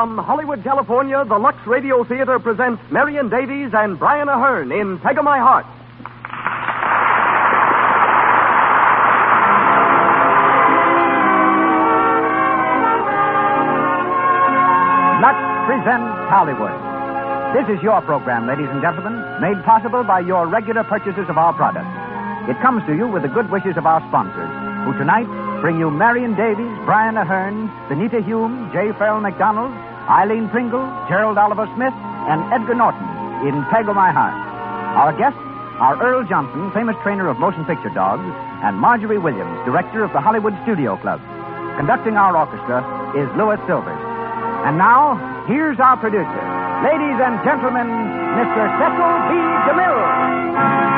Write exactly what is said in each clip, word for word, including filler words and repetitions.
From Hollywood, California, the Lux Radio Theater presents Marion Davies and Brian Ahern in Peg of My Heart. Lux presents Hollywood. This is your program, ladies and gentlemen, made possible by your regular purchases of our products. It comes to you with the good wishes of our sponsors, who tonight bring you Marion Davies, Brian Ahern, Benita Hume, J. Farrell McDonald, Eileen Pringle, Gerald Oliver Smith, and Edgar Norton in Peg of My Heart. Our guests are Earl Johnson, famous trainer of motion picture dogs, and Marjorie Williams, director of the Hollywood Studio Club. Conducting our orchestra is Louis Silvers. And now, here's our producer. Ladies and gentlemen, Mister Cecil B. DeMille.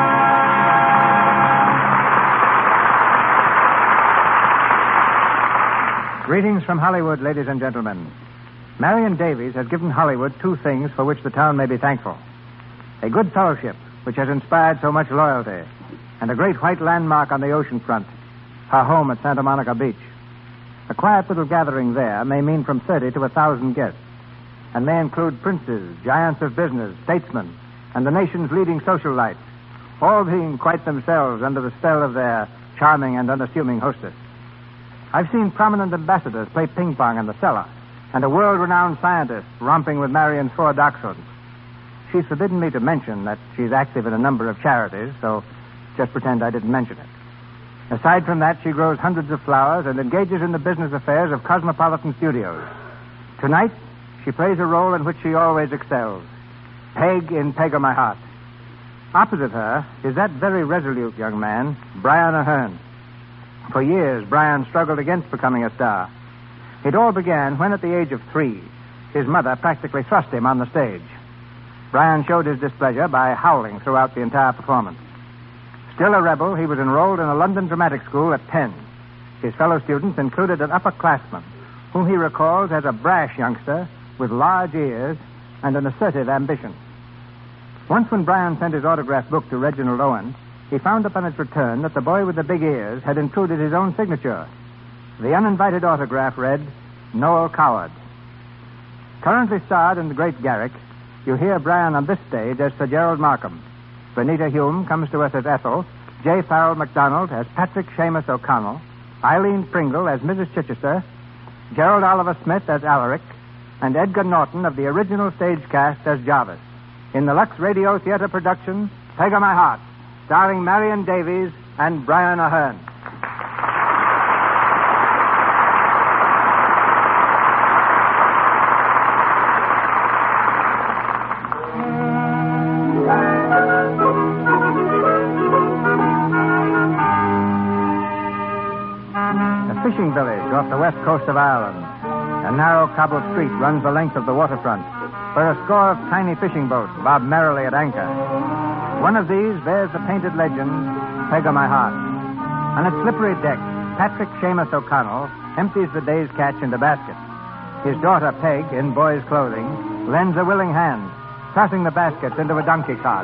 Greetings from Hollywood, ladies and gentlemen. Marion Davies has given Hollywood two things for which the town may be thankful. A good fellowship, which has inspired so much loyalty, and a great white landmark on the ocean front, her home at Santa Monica Beach. A quiet little gathering there may mean from thirty to a thousand guests, and may include princes, giants of business, statesmen, and the nation's leading socialites, all being quite themselves under the spell of their charming and unassuming hostess. I've seen prominent ambassadors play ping pong in the cellar, and a world-renowned scientist romping with Marion's four dachshunds. She's forbidden me to mention that she's active in a number of charities, so just pretend I didn't mention it. Aside from that, she grows hundreds of flowers and engages in the business affairs of Cosmopolitan Studios. Tonight, she plays a role in which she always excels. Peg in Peg of My Heart. Opposite her is that very resolute young man, Brian Ahern. For years, Brian struggled against becoming a star. It all began when, at the age of three, his mother practically thrust him on the stage. Brian showed his displeasure by howling throughout the entire performance. Still a rebel, he was enrolled in a London dramatic school at ten. His fellow students included an upperclassman, whom he recalls as a brash youngster with large ears and an assertive ambition. Once when Brian sent his autograph book to Reginald Owen, he found upon its return that the boy with the big ears had intruded his own signature. The uninvited autograph read, Noel Coward. Currently starred in The Great Garrick, you hear Brian on this stage as Sir Gerald Markham. Benita Hume comes to us as Ethel, J. Farrell McDonald as Patrick Seamus O'Connell, Eileen Pringle as Missus Chichester, Gerald Oliver Smith as Alaric, and Edgar Norton of the original stage cast as Jarvis. In the Lux Radio Theater production, Peg of My Heart, starring Marion Davies and Brian Ahern. A fishing village off the west coast of Ireland. A narrow cobbled street runs the length of the waterfront, where a score of tiny fishing boats bob merrily at anchor. One of these bears the painted legend, Peg of My Heart. On its slippery deck, Patrick Seamus O'Connell empties the day's catch into baskets. His daughter, Peg, in boy's clothing, lends a willing hand, tossing the baskets into a donkey cart.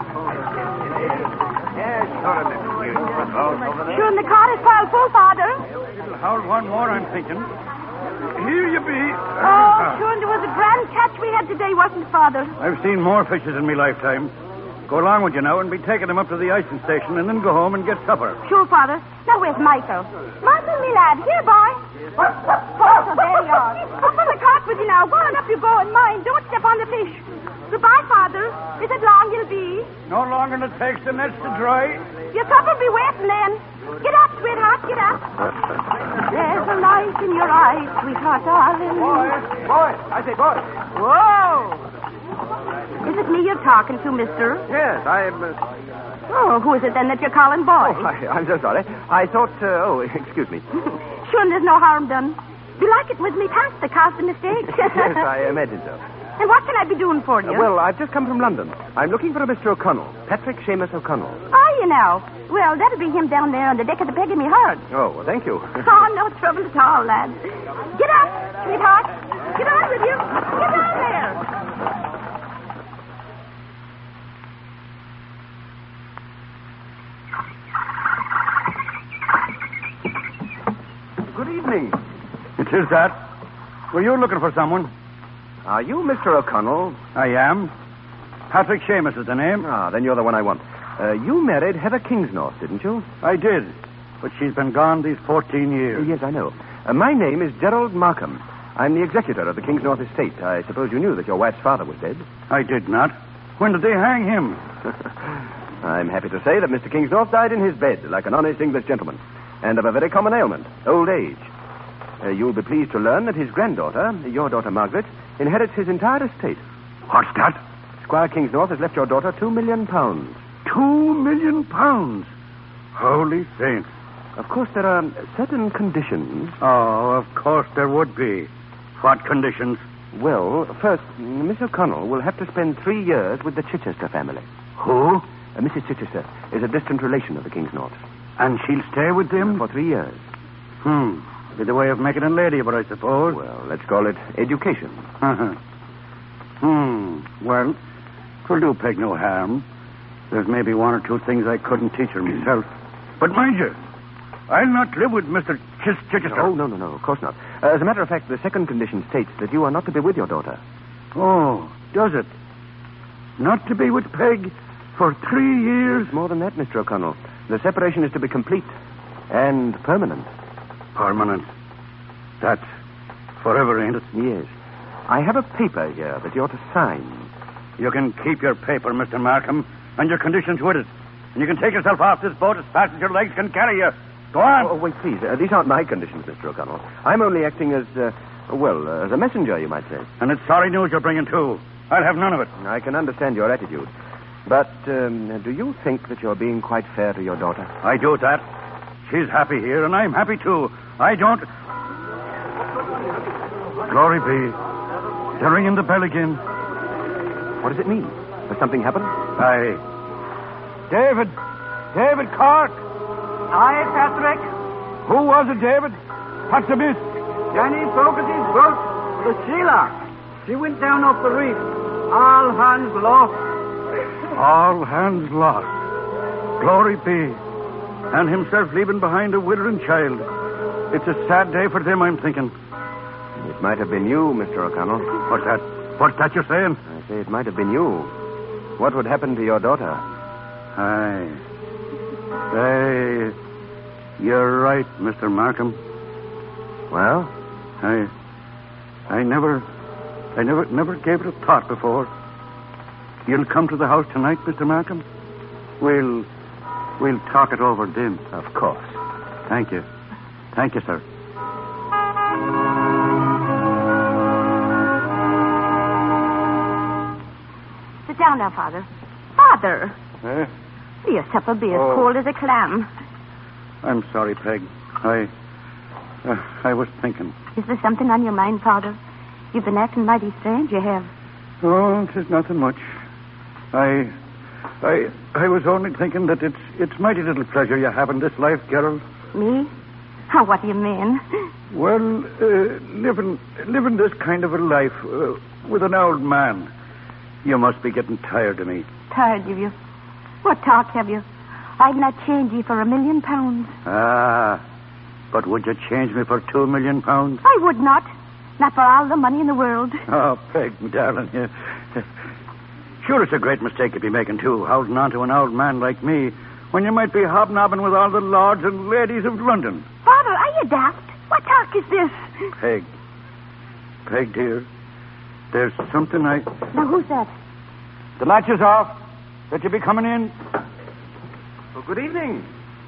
Yes, sure, Sure, and the cart is piled full, Father. It'll hold one more, I'm thinking. Here you be. Oh, sure, and there was a grand catch we had today, wasn't it, Father? I've seen more fishes in my lifetime. Go along with you now and be taking them up to the icing station and then go home and get supper. Sure, Father. Now, where's Michael? Michael, me lad. Here, boy. Oh, so there you are. Up on the cart with you now. Go on up you go, and mind, don't step on the fish. Goodbye, Father. Is it long you'll be? No longer than it takes the nets to dry. Your supper'll be waiting then. Get up, sweetheart, get up. There's a light in your eyes, sweetheart, darling. Boy, boy, I say boy. Whoa. Is it me you're talking to, mister? Yes, I'm... Uh... Oh, who is it then that you're calling boy? Oh, I, I'm so sorry. I thought... Uh, oh, excuse me. Sure, there's no harm done. You like it with me past the caused a mistake? Yes, I imagine so. And what can I be doing for you? Uh, well, I've just come from London. I'm looking for a Mister O'Connell. Patrick Seamus O'Connell. Are you now? Well, that'll be him down there on the deck of the Peg in Me Heart. Oh, well, thank you. Oh, no trouble at all, lad. Get up, sweetheart. Get on with you. Get on there. Good evening. It is that. Were you looking for someone? Are you Mister O'Connell? I am. Patrick Seamus is the name. Ah, then you're the one I want. Uh, you married Heather Kingsnorth, didn't you? I did. But she's been gone these fourteen years. Uh, yes, I know. Uh, my name is Gerald Markham. I'm the executor of the Kingsnorth estate. I suppose you knew that your wife's father was dead. I did not. When did they hang him? I'm happy to say that Mister Kingsnorth died in his bed, like an honest English gentleman, and of a very common ailment, old age. Uh, you'll be pleased to learn that his granddaughter, your daughter Margaret, inherits his entire estate. What's that? Squire Kingsnorth has left your daughter two million pounds. Two million pounds? Holy saints. Of course, there are certain conditions. Oh, of course there would be. What conditions? Well, first, Miss O'Connell will have to spend three years with the Chichester family. Who? Uh, Missus Chichester is a distant relation of the Kingsnorths. And she'll stay with them? For three years. Hmm. Be the way of making a lady, but I suppose. Well, let's call it education. Uh-huh. Hmm. Well, twill do Peg no harm. There's maybe one or two things I couldn't teach her myself. But mind you, I'll not live with Mister Chis- Chichester. Oh, no, no, no, of course not. Uh, as a matter of fact, the second condition states that you are not to be with your daughter. Oh, does it? Not to be with Peg for three years? It's more than that, Mister O'Connell. The separation is to be complete and permanent. Permanent? That's forever, ain't it? Yes. I have a paper here that you're to sign. You can keep your paper, Mister Markham, and your conditions with it. And you can take yourself off this boat as fast as your legs can carry you. Go on. Oh, wait, please. Uh, these aren't my conditions, Mister O'Connell. I'm only acting as, uh, well, uh, as a messenger, you might say. And it's sorry news you're bringing, too. I'll have none of it. I can understand your attitude. But um, do you think that you're being quite fair to your daughter? I do that. She's happy here, and I'm happy, too. I don't... Glory be. They're ringing the bell again. What does it mean? Has something happened? Aye. David. David Cork. Aye, Patrick. Who was it, David? What's the miss? Danny Fogarty's boat, the Sheila. She went down off the reef. All hands lost. All hands lost. Glory be. And himself leaving behind a widow and child. It's a sad day for them, I'm thinking. It might have been you, Mister O'Connell. What's that? What's that you're saying? I say it might have been you. What would happen to your daughter? Aye. Aye. You're right, Mister Markham. Well? I... I never... I never never gave it a thought before. You'll come to the house tonight, Mister Markham? We'll... We'll talk it over then. Of course. Thank you. Thank you, sir. Sit down now, Father. Father! Eh? Your supper be as Oh. cold as a clam. I'm sorry, Peg. I... Uh, I was thinking. Is there something on your mind, Father? You've been acting mighty strange, you have. Oh, it is nothing much. I... I... I was only thinking that it's... It's mighty little pleasure you have in this life, Gerald. Me? Oh, what do you mean? Well, uh, living... Living this kind of a life uh, with an old man. You must be getting tired of me. Tired of you? What talk have you? I'd not change you for a million pounds. Ah, but would you change me for two million pounds? I would not. Not for all the money in the world. Oh, Peg, darling. You... Sure, it's a great mistake you'd be making, too, holding on to an old man like me when you might be hobnobbing with all the lords and ladies of London. Father, are you daft? What talk is this? Peg. Peg, dear. There's something I... Now, who's that? The latch is off. That you be coming in? Oh, good evening.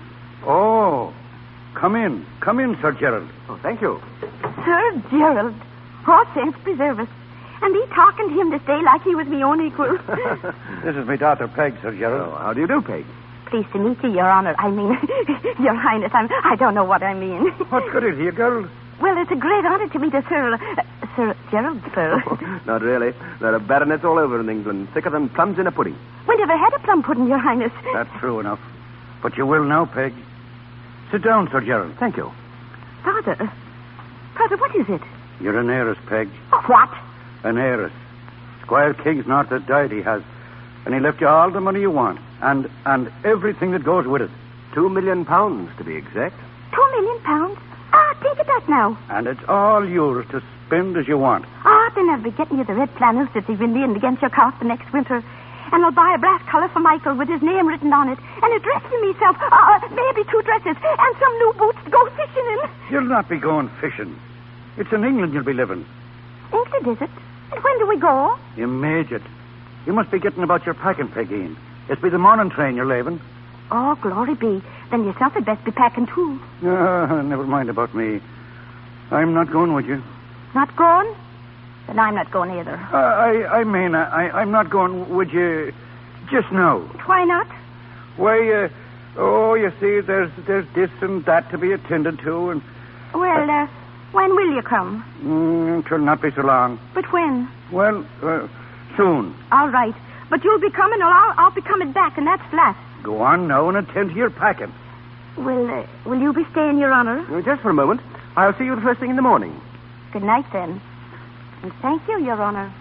Oh, come in. Come in, Sir Gerald. Oh, thank you. Sir Gerald. Oh, saints preserve us. And he talking to him to stay like he was me own equal. This is my daughter, Peg, Sir Gerald. Oh, how do you do, Peg? Pleased to meet you, Your Honor. I mean, Your Highness, I'm, I don't know what I mean. What's good is you, girl? Well, it's a great honor to meet a Sir... Uh, Sir Gerald, sir. Oh, not really. There are baronets all over in England, thicker than plums in a pudding. We never had a plum pudding, Your Highness. That's true enough. But you will now, Peg. Sit down, Sir Gerald. Thank you. Father. Father, what is it? You're an heiress, Peg. Oh, what? An heiress. Squire Kingsnorth has died, he has. And he left you all the money you want. And and everything that goes with it. Two million pounds, to be exact. Two million pounds? Ah, think of that now. And it's all yours to spend as you want. Ah, course, I'll never be getting you the red flannels that they've been leaning against your couch the next winter. And I'll buy a brass collar for Michael with his name written on it. And a dress for myself. Uh, maybe two dresses. And some new boots to go fishing in. You'll not be going fishing. It's in England you'll be living. England, is it? And when do we go? You made it. You must be getting about your packing, Peggy. It's be the morning train you're leaving. Oh, glory be. Then yourself had best be packing, too. Uh, never mind about me. I'm not going with you. Not going? Then I'm not going either. Uh, I, I mean, I, I'm not going with you just now. Why not? Why, uh, oh, you see, there's there's this and that to be attended to, and... Well, uh, when will you come? Mm, it'll not be so long. But when? Well, uh, soon. All right. But you'll be coming, or I'll, I'll be coming back, and that's flat. Go on now and attend to your packing. Will, uh, will you be staying, Your Honor? Uh, Just for a moment. I'll see you the first thing in the morning. Good night, then. And thank you, Your Honor.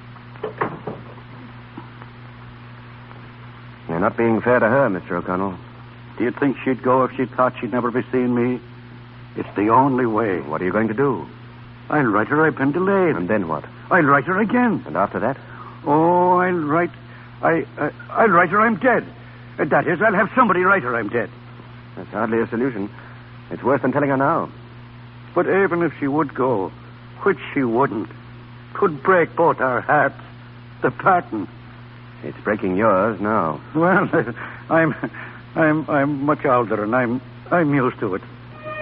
You're not being fair to her, Mister O'Connell. Do you think she'd go if she thought she'd never be seeing me? It's the only way. What are you going to do? I'll write her I've been delayed. And then what? I'll write her again. And after that? Oh, I'll write... I, uh, I'll write her I'm dead. Uh, that is, I'll have somebody write her I'm dead. That's hardly a solution. It's worse than telling her now. But even if she would go, which she wouldn't, could break both our hearts. The parting. It's breaking yours now. Well, I'm, I'm, I'm much older, and I'm, I'm used to it.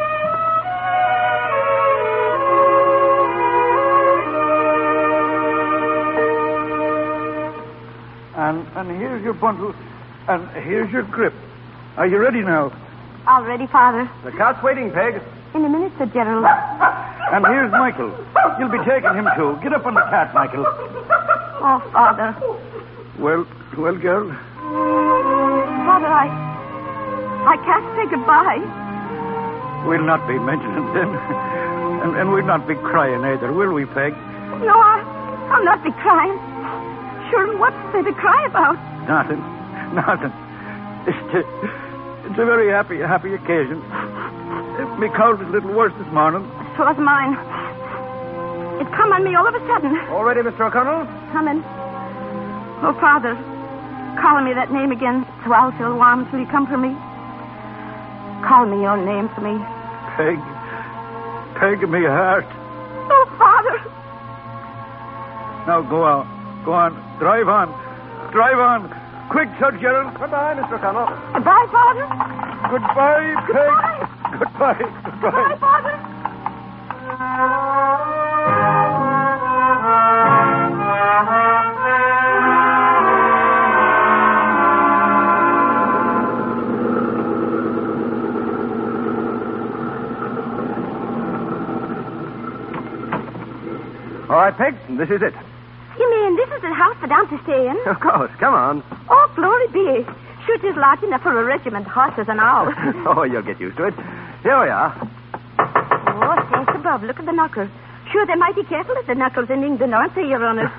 And, and here's your bundle, and here's your grip. Are you ready now? All ready, Father. The cart's waiting, Peg. In a minute, said Gerald. And here's Michael. You'll be taking him, too. Get up on the cart, Michael. Oh, Father. Well, well, girl. Father, I... I can't say goodbye. We'll not be mentioning them. And, and we'll not be crying either, will we, Peg? No, I, I'll not be crying. Sure, what's there to cry about? Nothing. Nothing. It's a, it's a very happy, happy occasion. Me cold is a little worse this morning. So was mine. It come on me all of a sudden. All ready, Mister O'Connell? Coming. Oh, Father, call me that name again, so I'll feel warm till you come for me. Call me your name for me. Peg. Peg of me heart. Oh, Father. Now, go on. Go on. Drive on. Drive on. Quick, Sir Gerald. Goodbye, Mister O'Connell. Goodbye, Father. Goodbye, Peg. Goodbye. Goodbye. Goodbye, Father. All right, Peg, this is it. You mean this is the house for them to stay in? Of course, come on. Oh, glory be. Sure, it is large enough for a regiment, horses and all. Oh, you'll get used to it. Here we are. Oh, thanks above. Look at the knuckles. Sure, they're mighty careful at the knuckles in England, aren't they, Your Honor?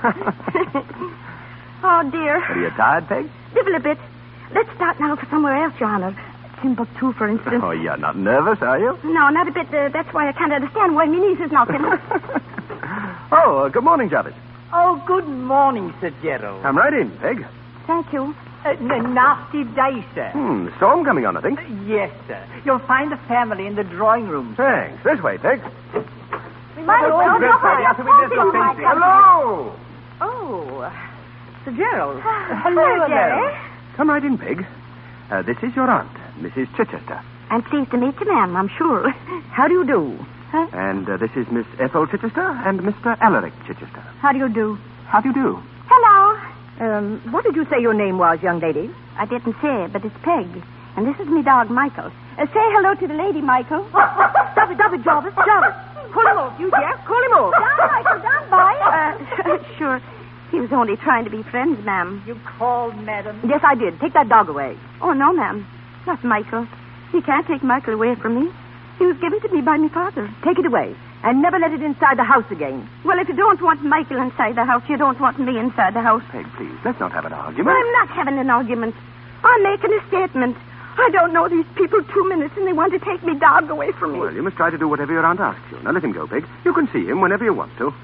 Oh, dear. Are you tired, Peg? Divil a bit. Let's start now for somewhere else, Your Honor. Timbuktu, for instance. Oh, you're not nervous, are you? No, not a bit. Uh, that's why I can't understand why my niece is knocking. Oh, uh, good morning, Jarvis. Oh, good morning, Sir Gerald. Come right in, Peg. Thank you. Uh, n- nasty day, sir. Hmm, storm coming on, I think. Uh, yes, sir. You'll find the family in the drawing room. Thanks. This way, Peg. We might as well Hello, go for Grandpa. it. After we discuss things. Hello! Oh, Sir Gerald. Hello, Jerry. Come right in, Peg. Uh, this is your aunt, Missus Chichester. I'm pleased to meet you, ma'am, I'm sure. How do you do? Huh? And uh, this is Miss Ethel Chichester and Mister Alaric Chichester. How do you do? How do you do? Hello. Um, what did you say your name was, young lady? I didn't say, but it's Peg. And this is me dog, Michael. Uh, say hello to the lady, Michael. Stop it, stop it, Jarvis, Jarvis. Call him off, you dear. Call him off. Down, Michael, down, boy. Uh, sure. He was only trying to be friends, ma'am. You called, madam? Yes, I did. Take that dog away. Oh, no, ma'am. Not Michael. You can't take Michael away from me. He was given to me by my father. Take it away. And never let it inside the house again. Well, if you don't want Michael inside the house, you don't want me inside the house. Peg, please, let's not have an argument. I'm not having an argument. I'm making a statement. I don't know these people two minutes, and they want to take me dog away from me. Well, you must try to do whatever your aunt asks you. Now, let him go, Peg. You can see him whenever you want to.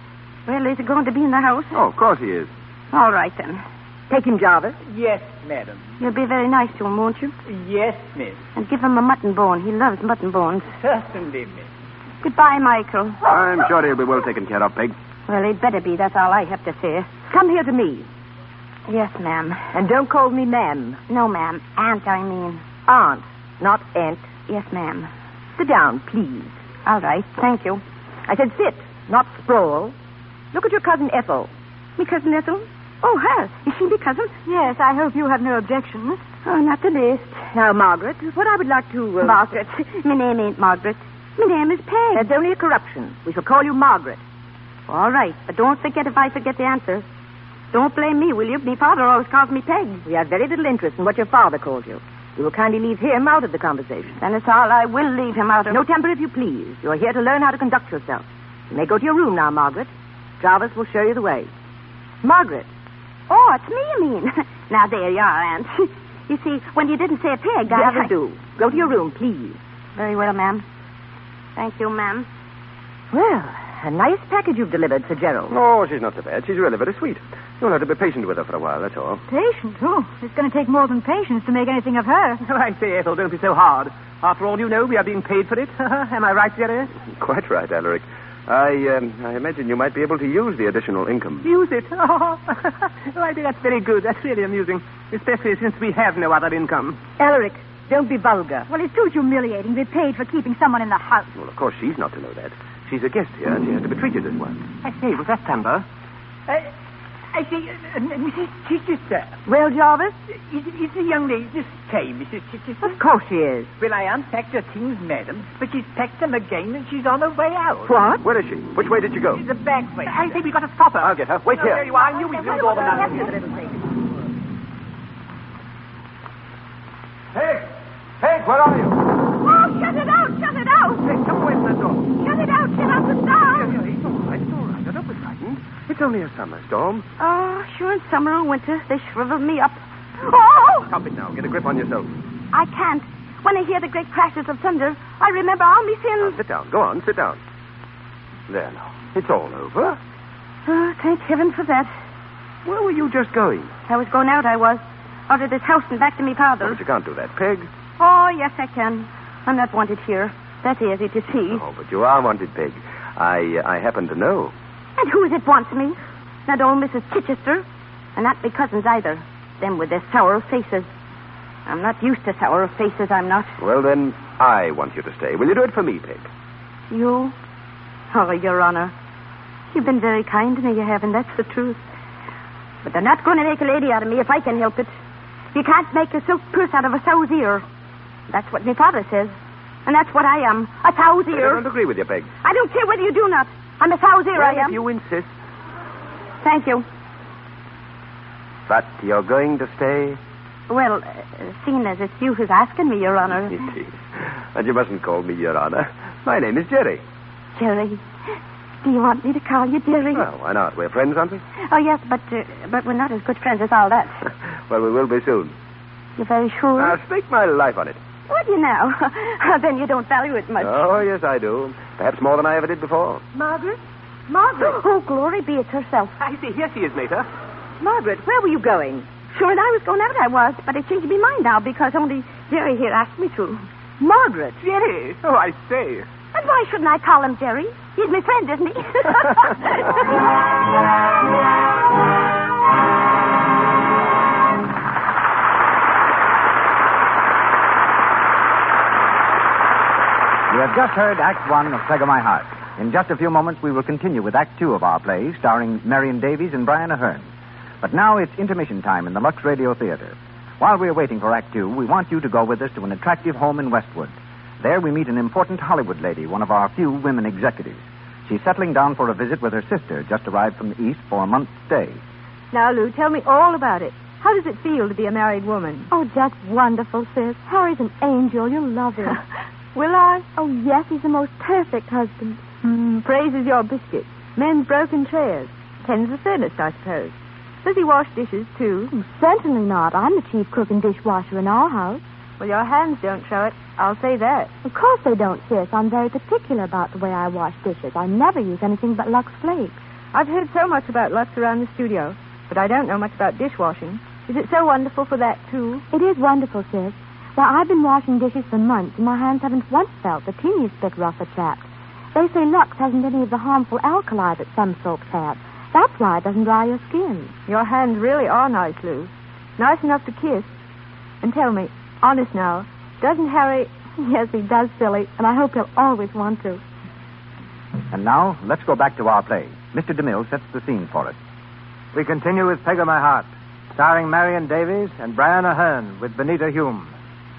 Well, is he going to be in the house? Oh, of course he is. All right, then. Take him, Jarvis. Yes, madam. You'll be very nice to him, won't you? Yes, miss. And give him a mutton bone. He loves mutton bones. Certainly, miss. Goodbye, Michael. I'm sure he'll be well taken care of, Peg. Well, he'd better be. That's all I have to say. Come here to me. Yes, ma'am. And don't call me ma'am. No, ma'am. Aunt, I mean. Aunt, not aunt. Yes, ma'am. Sit down, please. All right. Thank you. I said sit, not sprawl. Look at your cousin Ethel. Me cousin Ethel? Oh, her. Is she me cousin? Yes, I hope you have no objections. Oh, not the least. Now, Margaret, what I would like to... Uh... Margaret. My name ain't Margaret. My name is Peg. That's only a corruption. We shall call you Margaret. All right, but don't forget if I forget the answer. Don't blame me, will you? Me father always calls me Peg. We have very little interest in what your father calls you. You will kindly leave him out of the conversation. Then it's all I will leave him out of. No temper if you please. You are here to learn how to conduct yourself. You may go to your room now, Margaret. Jarvis will show you the way. Margaret. Oh, it's me, you mean? Now, there you are, Aunt. You see, when you didn't say a peg, I... That'll do. Go to your room, please. Very well, ma'am. Thank you, ma'am. Well, a nice package you've delivered, Sir Gerald. Oh, she's not so bad. She's really very sweet. You'll have to be patient with her for a while, that's all. Patient? Oh, it's going to take more than patience to make anything of her. Oh, I say, Ethel, don't be so hard. After all, you know, we are being paid for it. Am I right, Jerry? Quite right, Alaric. I, um, I imagine you might be able to use the additional income. Use it? Oh, I think that's very good. That's really amusing, especially since we have no other income. Alaric, don't be vulgar. Well, it's too humiliating to be paid for keeping someone in the house. Well, of course, she's not to know that. She's a guest here, and she has to be treated as one. I say, was that thunder? Uh, I say, uh, Missus Chichester. Well, Jarvis? Is, is the young lady just came, Missus Chichester? Of course she is. Well, I unpacked her things, madam, but she's packed them again, and she's on her way out. What? Where is she? Which way did she go? The back way. I say we got to stop her. I'll get her. Wait oh, here. There you are. I knew we'd lose all the money. Peg! Peg, where are you? Oh, shut it out! Shut it out! Hey, come away from that door. Shut it out! Shut out the door! Yeah, yeah, it's all right. It's all right. Don't be frightened. It's only a summer storm. Oh, sure, in summer or winter, they shrivel me up. Oh! Stop it now. Get a grip on yourself. I can't. When I hear the great crashes of thunder, I remember all me sins. Now, sit down. Go on. Sit down. There now. It's all over. Oh, thank heaven for that. Where were you just going? I was going out, I was. Out of this house and back to me Oh, father's. but you can't do that, Peg. Oh, yes, I can. I'm not wanted here. That is, it is he. Oh, but you are wanted, Peg. I uh, I happen to know. And who is it wants me? Not old Missus Chichester. And not my cousins either. Them with their sour faces. I'm not used to sour faces, I'm not. Well, then, I want you to stay. Will you do it for me, Peg? You? Oh, Your Honor. You've been very kind to me, you have, and that's the truth. But they're not going to make a lady out of me if I can help it. You can't make a silk purse out of a sow's ear. That's what my father says. And that's what I am. A sow's I ear. don't agree with you, Peg. I don't care whether you do not. I'm a sow's ear, Well, I am. if you insist. Thank you. But you're going to stay? Well, uh, seeing as it's you who's asking me, Your Honor. Indeed. And you mustn't call me Your Honor. My name is Jerry. Jerry. Do you want me to call you Jerry? Well, why not? We're friends, aren't we? Oh, yes, but uh, but we're not as good friends as all that. Well, we will be soon. You're very sure? I'll stake my life on it. Would you now? Then you don't value it much. Oh, yes, I do. Perhaps more than I ever did before. Margaret? Margaret? Oh, glory be it's herself. I see. Here she is, Mater. Margaret, where were you going? Sure, and I was going out, I was, but I changed my mind now because only Jerry here asked me to. Margaret? Jerry. Oh, I say. And why shouldn't I call him Jerry? He's my friend, isn't he? You have just heard Act One of Peg of My Heart. In just a few moments, we will continue with Act Two of our play, starring Marion Davies and Brian Ahern. But now it's intermission time in the Lux Radio Theater. While we're waiting for Act Two, we want you to go with us to an attractive home in Westwood. There we meet an important Hollywood lady, one of our few women executives. She's settling down for a visit with her sister, just arrived from the East for a month's stay. Now, Lou, tell me all about it. How does it feel to be a married woman? Oh, just wonderful, sis. Harry's an angel. You'll love him. Will I? Oh, yes, he's the most perfect husband. Hmm, praises your biscuit. Mends broken trays. Tends the furnace, I suppose. Does he wash dishes, too? Oh, certainly not. I'm the chief cook and dishwasher in our house. Well, your hands don't show it. I'll say that. Of course they don't, sis. I'm very particular about the way I wash dishes. I never use anything but Lux Flakes. I've heard so much about Lux around the studio, but I don't know much about dishwashing. Is it so wonderful for that, too? It is wonderful, sis. Why, I've been washing dishes for months, and my hands haven't once felt the teeniest bit rough or chapped. They say Lux hasn't any of the harmful alkali that some soaps have. That's why it doesn't dry your skin. Your hands really are nice, Lou. Nice enough to kiss. And tell me, honest now, doesn't Harry... Yes, he does, silly, and I hope he'll always want to. And now, let's go back to our play. Mister DeMille sets the scene for us. We continue with Peg of My Heart, starring Marion Davies and Brian Ahern with Benita Hume.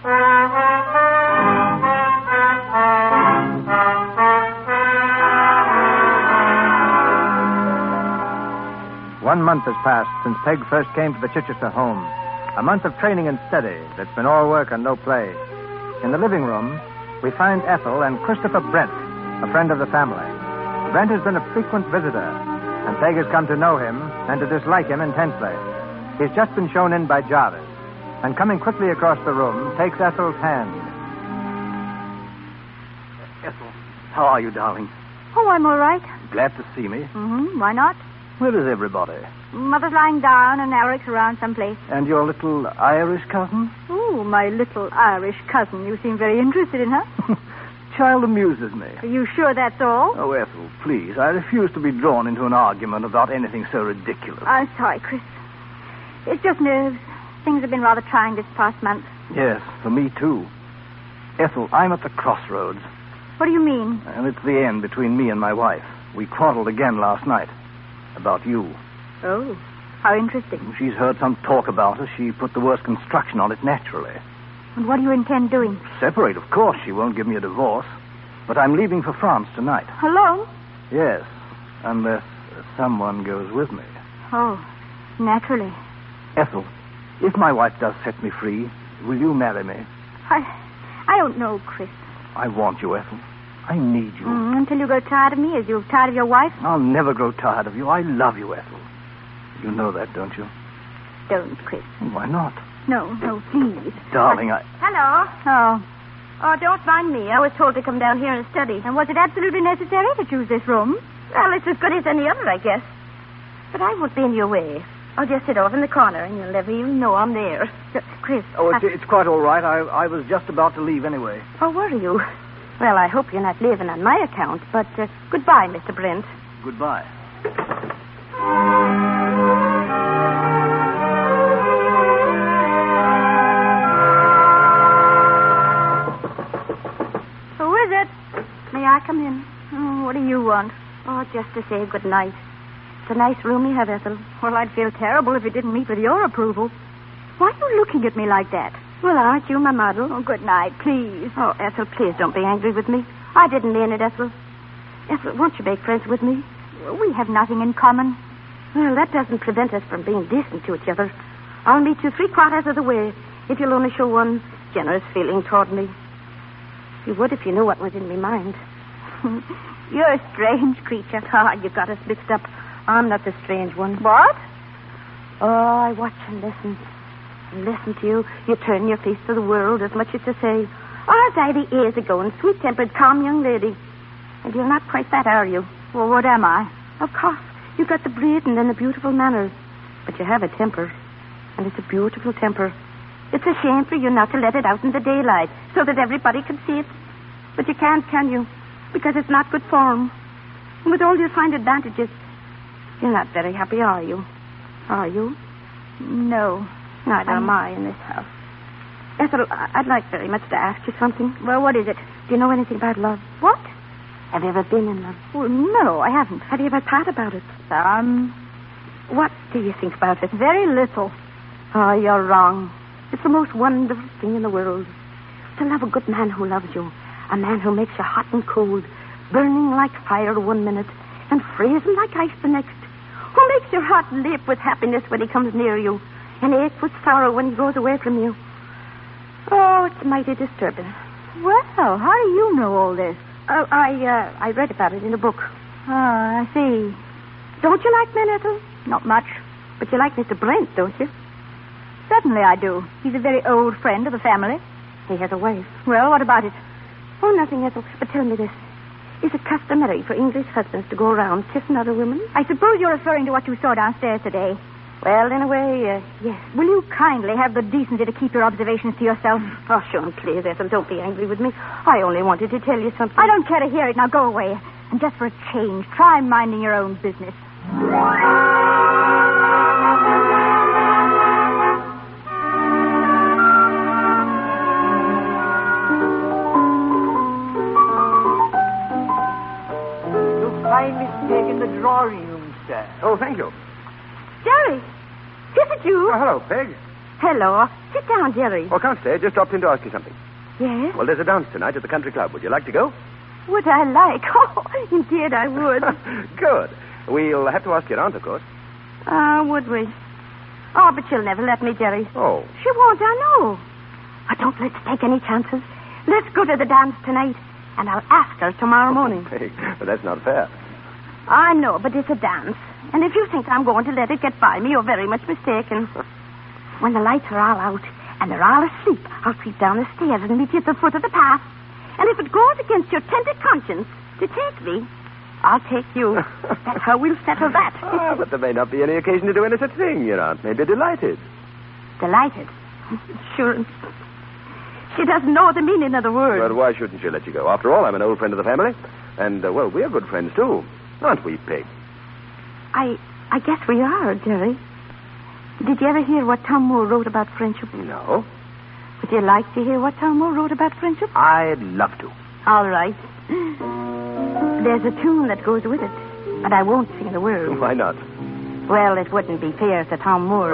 One month has passed since Peg first came to the Chichester home. A month of training and study that's been all work and no play. In the living room, we find Ethel and Christopher Brent, a friend of the family. Brent has been a frequent visitor, and Peg has come to know him and to dislike him intensely. He's just been shown in by Jarvis, and coming quickly across the room, takes Ethel's hand. Ethel, how are you, darling? Oh, I'm all right. Glad to see me. Mm-hmm. Why not? Where is everybody? Mother's lying down and Eric's around someplace. And your little Irish cousin? Oh, my little Irish cousin. You seem very interested in her. Child amuses me. Are you sure that's all? Oh, Ethel, please. I refuse to be drawn into an argument about anything so ridiculous. I'm sorry, Chris. It's just nerves. Things have been rather trying this past month. Yes, for me, too. Ethel, I'm at the crossroads. What do you mean? And it's the end between me and my wife. We quarreled again last night. About you. Oh, how interesting. She's heard some talk about us. She put the worst construction on it naturally. And what do you intend doing? Separate, of course. She won't give me a divorce. But I'm leaving for France tonight. Alone? Yes, unless someone goes with me. Oh, naturally. Ethel, if my wife does set me free, will you marry me? I I don't know, Chris. I want you, Ethel. I need you. Mm, until you grow tired of me as you're tired of your wife? I'll never grow tired of you. I love you, Ethel. You know that, don't you? Don't, Chris. Why not? No, no, please. Darling, I... Hello. Oh. Oh, don't mind me. I was told to come down here and study. And was it absolutely necessary to choose this room? Well, it's as good as any other, I guess. But I won't be in your way. I'll just sit off in the corner, and you'll never even know I'm there. Chris. Oh, it's, I... it's quite all right. I, I was just about to leave anyway. Oh, were you? Well, I hope you're not leaving on my account, but uh, goodbye, Mister Brent. Goodbye. Who is it? May I come in? Oh, what do you want? Oh, just to say good night. It's a nice room you have, Ethel. Well, I'd feel terrible if it didn't meet with your approval. Why are you looking at me like that? Well, aren't you my model? Oh, good night, please. Oh, Ethel, please don't be angry with me. I didn't mean it, Ethel. Ethel, won't you make friends with me? We have nothing in common. Well, that doesn't prevent us from being decent to each other. I'll meet you three quarters of the way if you'll only show one generous feeling toward me. You would if you knew what was in my mind. You're a strange creature. Ah, you got us mixed up. I'm not the strange one. What? Oh, I watch and listen. And listen to you. You turn your face to the world as much as to say, oh, as I the years ago, and sweet-tempered, calm young lady. And you're not quite that, are you? Well, what am I? Of course. You've got the breeding and the beautiful manners. But you have a temper. And it's a beautiful temper. It's a shame for you not to let it out in the daylight so that everybody can see it. But you can't, can you? Because it's not good form. And with all your fine advantages, you're not very happy, are you? Are you? No. Neither am I in this house. Ethel, I'd like very much to ask you something. Well, what is it? Do you know anything about love? What? Have you ever been in love? Well, no, I haven't. Have you ever thought about it? Um, what do you think about it? Very little. Oh, you're wrong. It's the most wonderful thing in the world. To love a good man who loves you. A man who makes you hot and cold, burning like fire one minute, and freezing like ice the next. Who makes your heart leap with happiness when he comes near you, and ache with sorrow when he goes away from you. Oh, it's mighty disturbing. Well, how do you know all this? Oh, I, uh, I read about it in a book. Oh, I see. Don't you like men, Ethel? Not much. But you like Mister Brent, don't you? Certainly I do. He's a very old friend of the family. He has a wife. Well, what about it? Oh, nothing, Ethel. But tell me this. Is it customary for English husbands to go around kissing other women? I suppose you're referring to what you saw downstairs today. Well, in a way, uh, yes. Will you kindly have the decency to keep your observations to yourself? Oh, Sean, please, Ethel, don't be angry with me. I only wanted to tell you something. I don't care to hear it. Now go away. And just for a change, try minding your own business. Find mistake in the drawing room, sir. Oh, thank you. Jerry, is it you? Oh, hello, Peg. Hello. Sit down, Jerry. Oh, can't stay. Just dropped in to ask you something. Yes? Well, there's a dance tonight at the country club. Would you like to go? Would I like? Oh, indeed I would. Good. We'll have to ask your aunt, of course. Ah, uh, would we? Oh, but she'll never let me, Jerry. Oh. She won't, I know. Oh, don't let's take any chances. Let's go to the dance tonight, and I'll ask her tomorrow morning. Peg, but that's not fair. I know, but it's a dance. And if you think I'm going to let it get by me, you're very much mistaken. When the lights are all out and they're all asleep, I'll creep down the stairs and meet you at the foot of the path. And if it goes against your tender conscience to take me, I'll take you. That's how we'll settle that. Ah, but there may not be any occasion to do any such thing. Your aunt may be delighted. Delighted? Sure. She doesn't know the meaning of the word. But why shouldn't she let you go? After all, I'm an old friend of the family. And, uh, well, we're good friends, too. Aren't we, Peg? I I guess we are, Jerry. Did you ever hear what Tom Moore wrote about friendship? No. Would you like to hear what Tom Moore wrote about friendship? I'd love to. All right. There's a tune that goes with it, but I won't sing the words. Why not? Well, it wouldn't be fair to Tom Moore.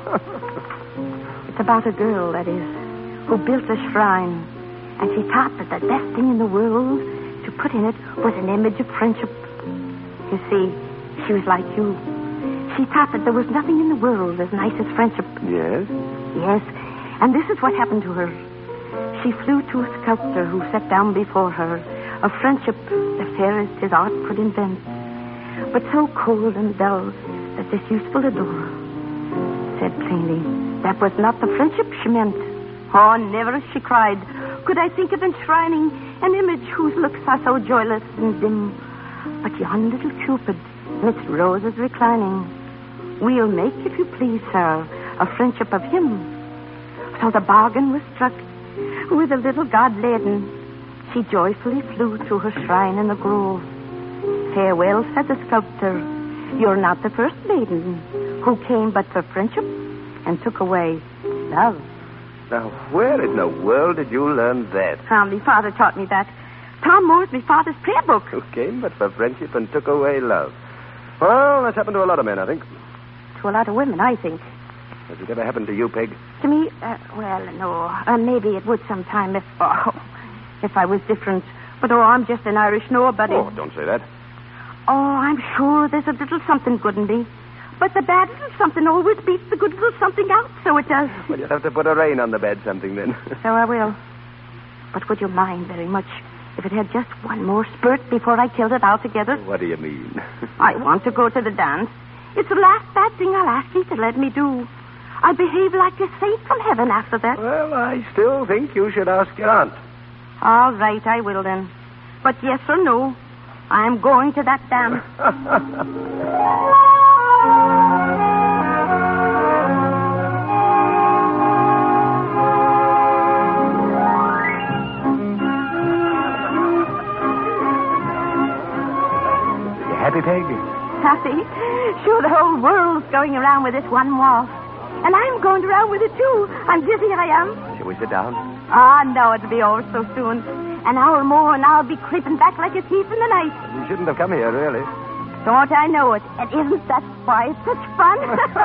It's about a girl, that is, who built a shrine, and she thought that the best thing in the world to put in it was an image of friendship. You see, she was like you. She thought that there was nothing in the world as nice as friendship. Yes? Yes, and this is what happened to her. She flew to a sculptor who set down before her a friendship the fairest his art could invent, but so cold and dull that this useful adorer said plainly that was not the friendship she meant. Oh, never, she cried, could I think of enshrining an image whose looks are so joyless and dim. But yon little Cupid, midst roses reclining, we'll make, if you please, sir, a friendship of him. So the bargain was struck. With a little god laden, she joyfully flew to her shrine in the grove. Farewell, said the sculptor. You're not the first maiden who came but for friendship and took away love. Now, where in the world did you learn that? Ah, my father taught me that. Tom Moore's my father's prayer book. Who came but for friendship and took away love. Well, that's happened to a lot of men, I think. To a lot of women, I think. Has it ever happened to you, Peg? To me? Uh, well, no. Uh, maybe it would sometime if... Oh, if I was different. But, oh, I'm just an Irish nobody. Oh, don't say that. Oh, I'm sure there's a little something good in me. But the bad little something always beats the good little something out, so it does. Well, you'll have to put a rein on the bad something, then. So I will. But would you mind very much if it had just one more spurt before I killed it altogether? What do you mean? I want to go to the dance. It's the last bad thing I'll ask you to let me do. I'll behave like a saint from heaven after that. Well, I still think you should ask your aunt. All right, I will then. But yes or no, I'm going to that dance. You happy, Peg? Happy? Sure, the whole world's going around with this one waltz. And I'm going around with it, too. I'm dizzy, and I am. Shall we sit down? Ah, no, it'll be over so soon. An hour more, and I'll be creeping back like a thief in the night. You shouldn't have come here, really. Don't I know it? And isn't that why it's such fun?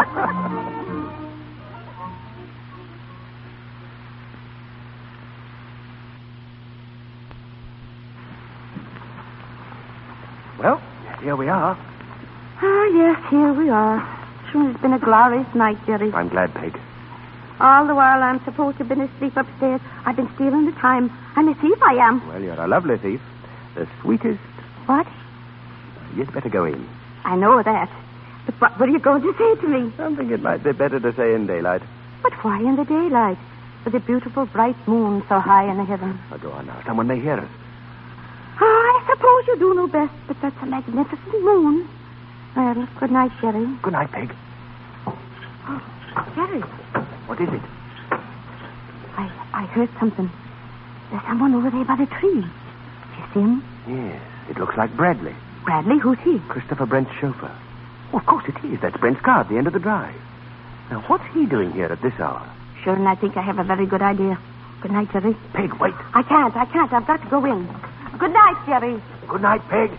Well, here we are. Ah, yes, here we are. Sure, it's been a glorious night, Jerry. I'm glad, Peg. All the while I'm supposed to have been asleep upstairs, I've been stealing the time. I'm a thief, I am. Well, you're a lovely thief. The sweetest. What? You'd better go in. I know that. But what were you going to say to me? I think it might be better to say in daylight. But why in the daylight? With a beautiful bright moon so high in the heaven. Oh, go on now. Someone may hear us. Oh, I suppose suppose you do know best, but that's a magnificent moon. Well, good night, Jerry. Good night, Peg. Oh, Jerry, What is it? I I heard something. There's someone over there by the tree. Do you see him? Yes, it looks like Bradley. Bradley? Who's he? Christopher Brent's chauffeur. Oh, of course it is. That's Brent's car at the end of the drive. Now, what's he doing here at this hour? Sure, and I think I have a very good idea. Good night, Jerry. Peg, wait. I can't, I can't. I've got to go in. Good night, Jerry. Good night, Peg.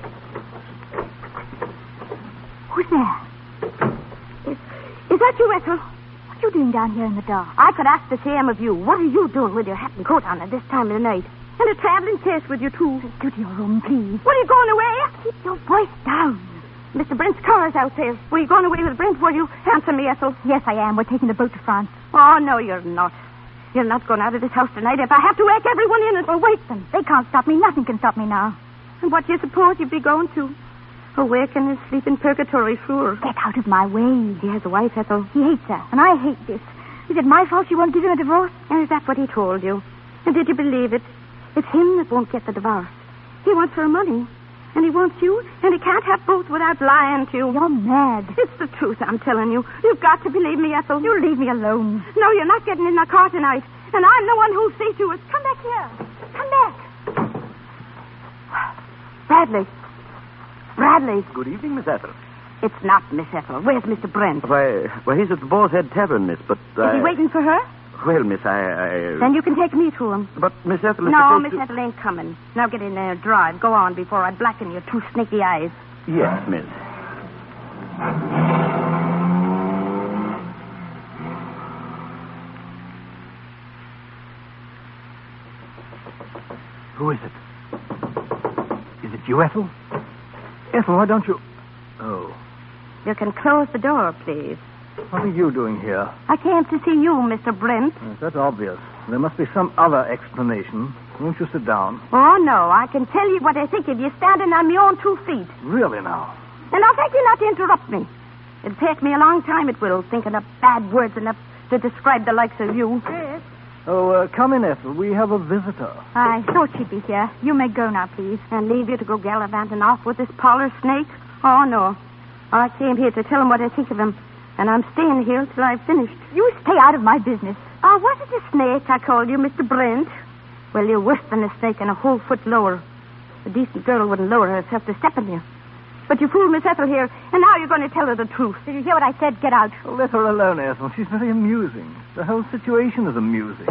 Who's there? Is, is that you, Ethel? What are you doing down here in the dark? I could ask the same of you. What are you doing with your hat and coat on at this time of the night? And a traveling case with you, too. Go to your room, please. What, are you going away? Keep your voice down. Mister Brent's car is out there. Were you going away with Brent, were you? Answer me, Ethel. Yes, I am. We're taking the boat to France. Oh, no, you're not. You're not going out of this house tonight. If I have to wake everyone in it. Well, wait then. They can't stop me. Nothing can stop me now. And what do you suppose you'd be going to? Awaken and sleep in purgatory, sure. Get out of my way. He has a wife, Ethel. He hates her, and I hate this. Is it my fault she won't give him a divorce? And is that what he told you? And did you believe it? It's him that won't get the divorce. He wants her money. And he wants you, and he can't have both without lying to you. You're mad. It's the truth, I'm telling you. You've got to believe me, Ethel. You leave me alone. No, you're not getting in the car tonight. And I'm the one who'll see to it. Come back here. Come back. Bradley. Bradley. Good evening, Miss Ethel. It's not Miss Ethel. Where's Mister Brent? Why, well, he's at the Boar's Head Tavern, miss, but... Uh, Is he waiting for her? Well, miss, I... I... Then you can take me to him. But Miss Ethel is No, supposed Miss to... Ethel ain't coming. Now get in there and drive. Go on before I blacken your two snaky eyes. Yes, miss. Who is it? Is it you, Ethel? Ethel, why don't you... Oh. You can close the door, please. What are you doing here? I came to see you, Mister Brent. Yes, that's obvious. There must be some other explanation. Won't you sit down? Oh, no. I can tell you what I think of you standing on my own two feet. Really, now? And I'll thank you not to interrupt me. It'll take me a long time, it will, thinking up bad words enough to describe the likes of you. Yes. Oh, uh, come in, Ethel. We have a visitor. I thought she'd be here. You may go now, please. And leave you to go gallivanting off with this parlor snake? Oh, no. I came here to tell him what I think of him. And I'm staying here till I've finished. You stay out of my business. Oh, was it a snake I called you, Mister Brent? Well, you're worse than a snake and a whole foot lower. A decent girl wouldn't lower herself to step on you. But you fooled Miss Ethel here, and now you're going to tell her the truth. Did you hear what I said? Get out. Oh, let her alone, Ethel. She's very amusing. The whole situation is amusing.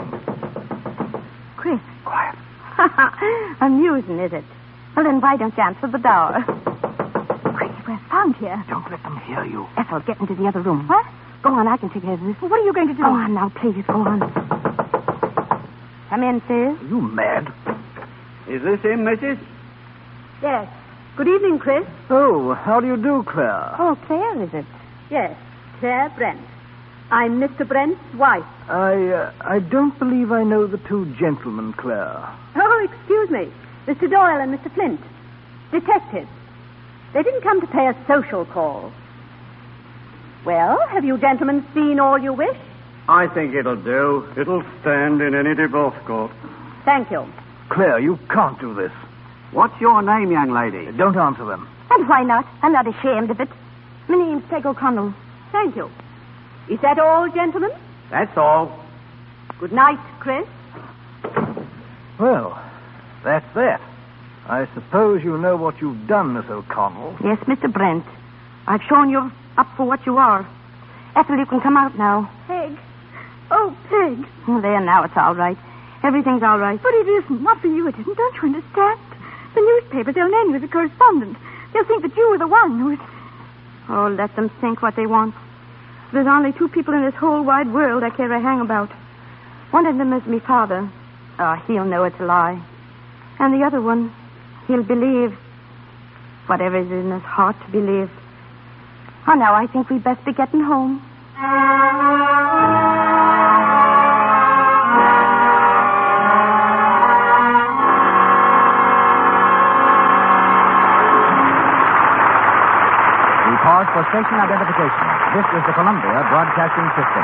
Chris. Quiet. Amusing, is it? Well, then why don't you answer the door? Chris, we're found here. Don't let them hear you. Ethel, get into the other room. What? Go on, I can take care of this. What are you going to do? Go on now, please, go on. Come in, sis. Are you mad? Is this him, missus? Yes. Good evening, Chris. Oh, how do you do, Claire? Oh, Claire, is it? Yes, Claire Brent. I'm Mister Brent's wife. I, uh, I don't believe I know the two gentlemen, Claire. Oh, excuse me. Mister Doyle and Mister Flint. Detectives. They didn't come to pay a social call. Well, have you gentlemen seen all you wish? I think it'll do. It'll stand in any divorce court. Thank you. Claire, you can't do this. What's your name, young lady? Don't answer them. And why not? I'm not ashamed of it. My name's Peg O'Connell. Thank you. Is that all, gentlemen? That's all. Good night, Chris. Well, that's that. I suppose you know what you've done, Miss O'Connell. Yes, Mister Brent. I've shown you up for what you are. Ethel, you can come out now. Peg. Oh, Peg. Oh, there, now it's all right. Everything's all right. But it isn't. Not for you, it isn't. Don't you understand? The newspapers, they'll name you as a correspondent. They'll think that you were the one who's... Oh, let them think what they want. There's only two people in this whole wide world I care a hang about. One of them is me father. Oh, he'll know it's a lie. And the other one, he'll believe whatever is in his heart to believe. Oh, now I think we'd best be getting home. We pause for station identification. This is the Columbia Broadcasting System.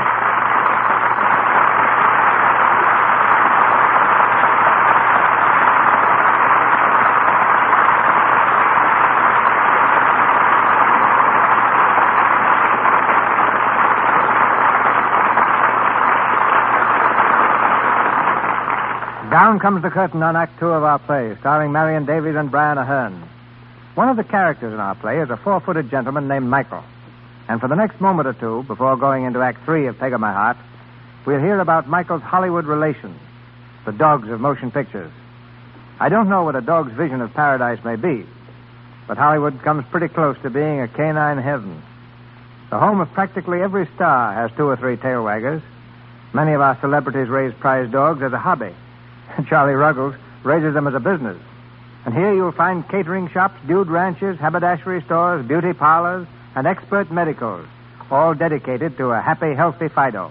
Down comes the curtain on Act Two of our play, starring Marion Davies and Brian Ahern. One of the characters in our play is a four-footed gentleman named Michael. And for the next moment or two, before going into Act Three of Peg of My Heart, we'll hear about Michael's Hollywood relations, the dogs of motion pictures. I don't know what a dog's vision of paradise may be, but Hollywood comes pretty close to being a canine heaven. The home of practically every star has two or three tail waggers. Many of our celebrities raise prize dogs as a hobby. Charlie Ruggles raises them as a business. And here you'll find catering shops, dude ranches, haberdashery stores, beauty parlors, and expert medicals, all dedicated to a happy, healthy Fido.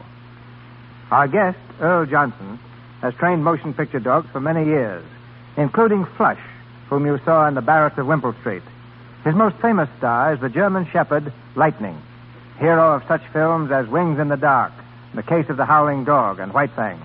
Our guest, Earl Johnson, has trained motion picture dogs for many years, including Flush, whom you saw in the Barretts of Wimple Street. His most famous star is the German Shepherd, Lightning, hero of such films as Wings in the Dark, The Case of the Howling Dog, and White Fang.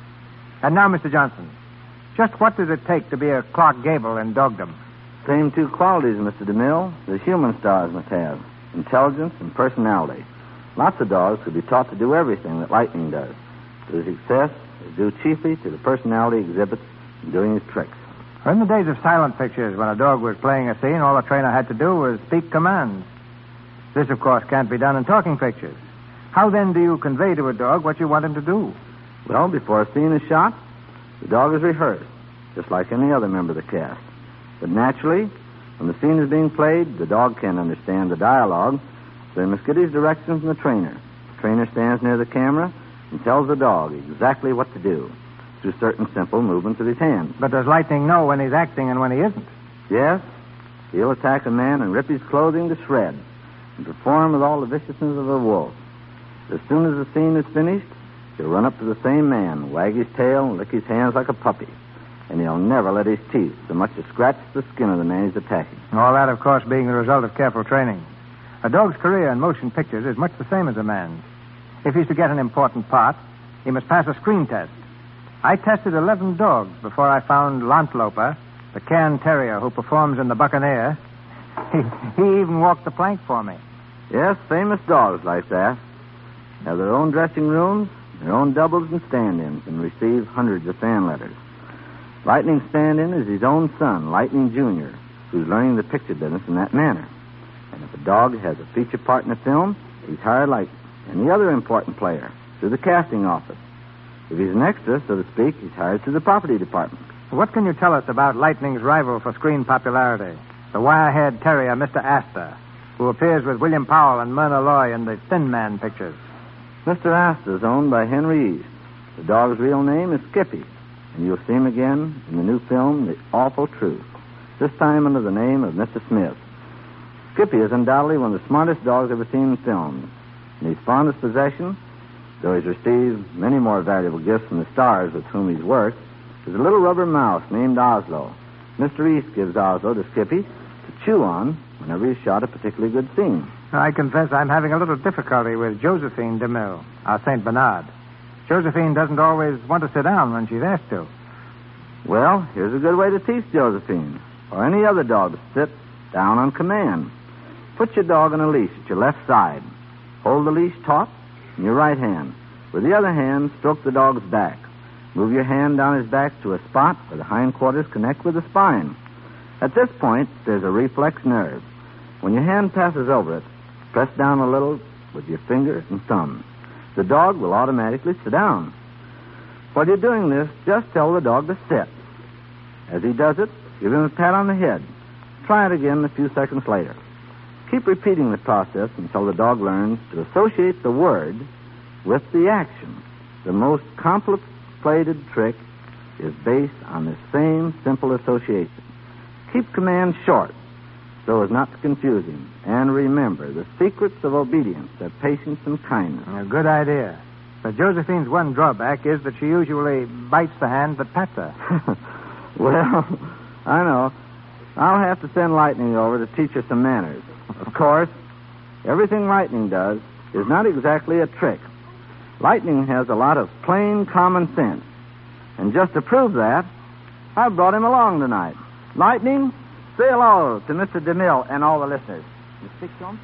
And now, Mister Johnson, just what does it take to be a Clark Gable in dogdom? Same two qualities, Mister DeMille, the human stars must have: intelligence and personality. Lots of dogs could be taught to do everything that Lightning does. His success is due chiefly to the personality he exhibits in doing his tricks. In the days of silent pictures, when a dog was playing a scene, all a trainer had to do was speak commands. This, of course, can't be done in talking pictures. How, then, do you convey to a dog what you want him to do? Well, before a scene is shot, the dog is rehearsed, just like any other member of the cast. But naturally, when the scene is being played, the dog can't understand the dialogue, so he must get his directions from the trainer. The trainer stands near the camera and tells the dog exactly what to do through certain simple movements of his hands. But does Lightning know when he's acting and when he isn't? Yes. He'll attack a man and rip his clothing to shreds and perform with all the viciousness of a wolf. As soon as the scene is finished, he'll run up to the same man, wag his tail, and lick his hands like a puppy. And he'll never let his teeth so much as scratch the skin of the man he's attacking. All that, of course, being the result of careful training. A dog's career in motion pictures is much the same as a man's. If he's to get an important part, he must pass a screen test. I tested eleven dogs before I found Lantloper, the Cairn Terrier who performs in The Buccaneer. He, he even walked the plank for me. Yes, famous dogs like that have their own dressing rooms, their own doubles and stand-ins, and receive hundreds of fan letters. Lightning's stand-in is his own son, Lightning Junior, who's learning the picture business in that manner. And if a dog has a feature part in a film, he's hired like any other important player through the casting office. If he's an extra, so to speak, he's hired through the property department. What can you tell us about Lightning's rival for screen popularity, the wire-haired terrier, Mister Astor, who appears with William Powell and Myrna Loy in the Thin Man pictures? Mister Astor is owned by Henry East. The dog's real name is Skippy, and you'll see him again in the new film, The Awful Truth, this time under the name of Mister Smith. Skippy is undoubtedly one of the smartest dogs ever seen in film. And his fondest possession, though he's received many more valuable gifts from the stars with whom he's worked, is a little rubber mouse named Oslo. Mister East gives Oslo to Skippy to chew on whenever he's shot a particularly good scene. I confess I'm having a little difficulty with Josephine DeMille, our Saint Bernard. Josephine doesn't always want to sit down when she's asked to. Well, here's a good way to teach Josephine, or any other dog, to sit down on command. Put your dog on a leash at your left side. Hold the leash taut in your right hand. With the other hand, stroke the dog's back. Move your hand down his back to a spot where the hindquarters connect with the spine. At this point, there's a reflex nerve. When your hand passes over it, press down a little with your finger and thumb. The dog will automatically sit down. While you're doing this, just tell the dog to sit. As he does it, give him a pat on the head. Try it again a few seconds later. Keep repeating the process until the dog learns to associate the word with the action. The most complicated trick is based on the same simple association. Keep commands short so as not to confuse him. And remember, the secrets of obedience are patience and kindness. A good idea. But Josephine's one drawback is that she usually bites the hand that pats her. Well, I know. I'll have to send Lightning over to teach her some manners. Of course, everything Lightning does is not exactly a trick. Lightning has a lot of plain common sense. And just to prove that, I've brought him along tonight. Lightning, say hello to Mister DeMille and all the listeners. You speak to him?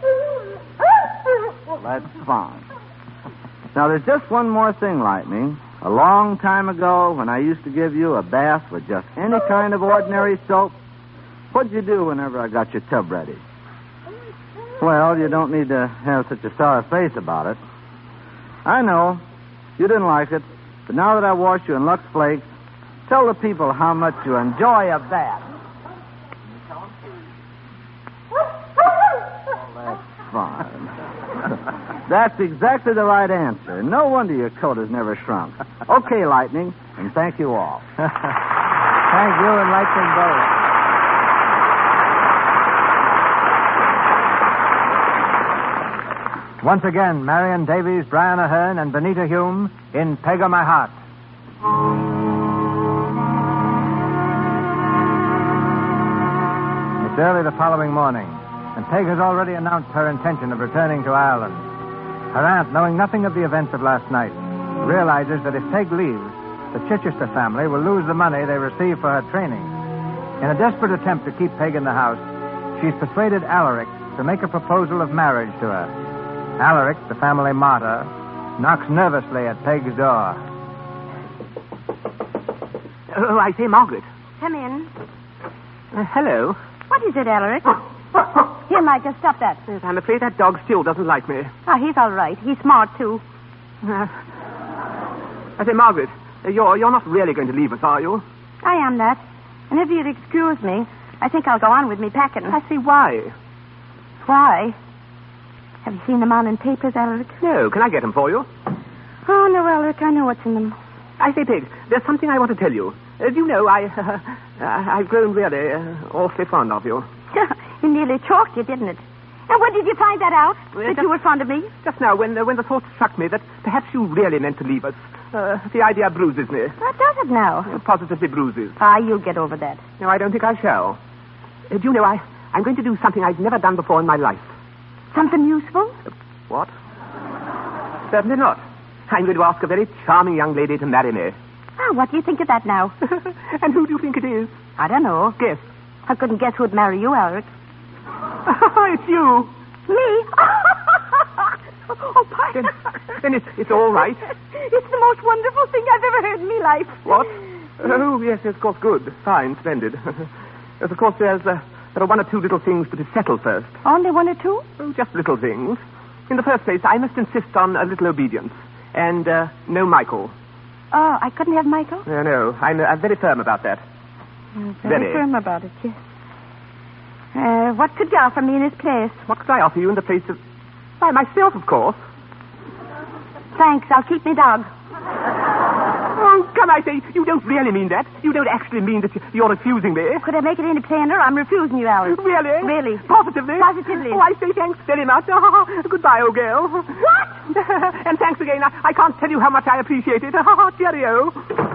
Well, that's fine. Now, there's just one more thing, Lightning. A long time ago, when I used to give you a bath with just any kind of ordinary soap, what'd you do whenever I got your tub ready? Well, you don't need to have such a sour face about it. I know. You didn't like it. But now that I washed you in Lux Flakes, tell the people how much you enjoy a bath. That's fine. That's exactly the right answer. No wonder your coat has never shrunk. Okay, Lightning, and thank you all. Thank you and Lightning both. Once again, Marion Davies, Brian Ahern, and Benita Hume in Peg O' My Heart. It's early the following morning, and Peg has already announced her intention of returning to Ireland. Her aunt, knowing nothing of the events of last night, realizes that if Peg leaves, the Chichester family will lose the money they receive for her training. In a desperate attempt to keep Peg in the house, she's persuaded Alaric to make a proposal of marriage to her. Alaric, the family martyr, knocks nervously at Peg's door. Oh, I say, Margaret. Come in. Uh, hello. What is it, Alaric? Here, Micah, stop that. Yes, I'm afraid that dog still doesn't like me. Oh, he's all right. He's smart, too. Uh, I say, Margaret, you're, you're not really going to leave us, are you? I am that. And if you'd excuse me, I think I'll go on with me packing. I say, why? Why? Have you seen them on in papers, Alaric? No. Can I get them for you? Oh, no, Alaric. I know what's in them. I say, Peg, there's something I want to tell you. As you know, I, uh, I've grown really uh, awfully fond of you. You nearly choked you, didn't it? And when did you find that out? Well, that just, you were fond of me? Just now, when, uh, when the thought struck me that perhaps you really meant to leave us. Uh, the idea bruises me. What does it now? It positively bruises. Ah, you'll get over that. No, I don't think I shall. Uh, do you know, I, I'm going to do something I've never done before in my life. Something useful? Uh, what? Certainly not. I'm going to ask a very charming young lady to marry me. Ah, what do you think of that now? And who do you think it is? I don't know. Guess. I couldn't guess who'd marry you, Alaric. It's you. Me? Oh, pardon. Then, then it's, it's all right. It's the most wonderful thing I've ever heard in my life. What? Oh, yes, yes, of course, good. Fine, splendid. Yes, of course, there's, uh, there are one or two little things to be settled first. Only one or two? Oh, just little things. In the first place, I must insist on a little obedience. And, uh, no Michael. Oh, I couldn't have Michael? No, no. I'm, uh, I'm very firm about that. You're very, very firm about it, yes. Uh, what could you offer me in his place? What could I offer you in the place of... Why, myself, of course. Thanks. I'll keep me dog. Oh, come, I say, you don't really mean that. You don't actually mean that you're refusing me. Could I make it any plainer? I'm refusing you, Alice. Really? Really. Positively? Positively. Oh, I say thanks very much. Oh, goodbye, old girl. What? And thanks again. I, I can't tell you how much I appreciate it. Oh, cheerio.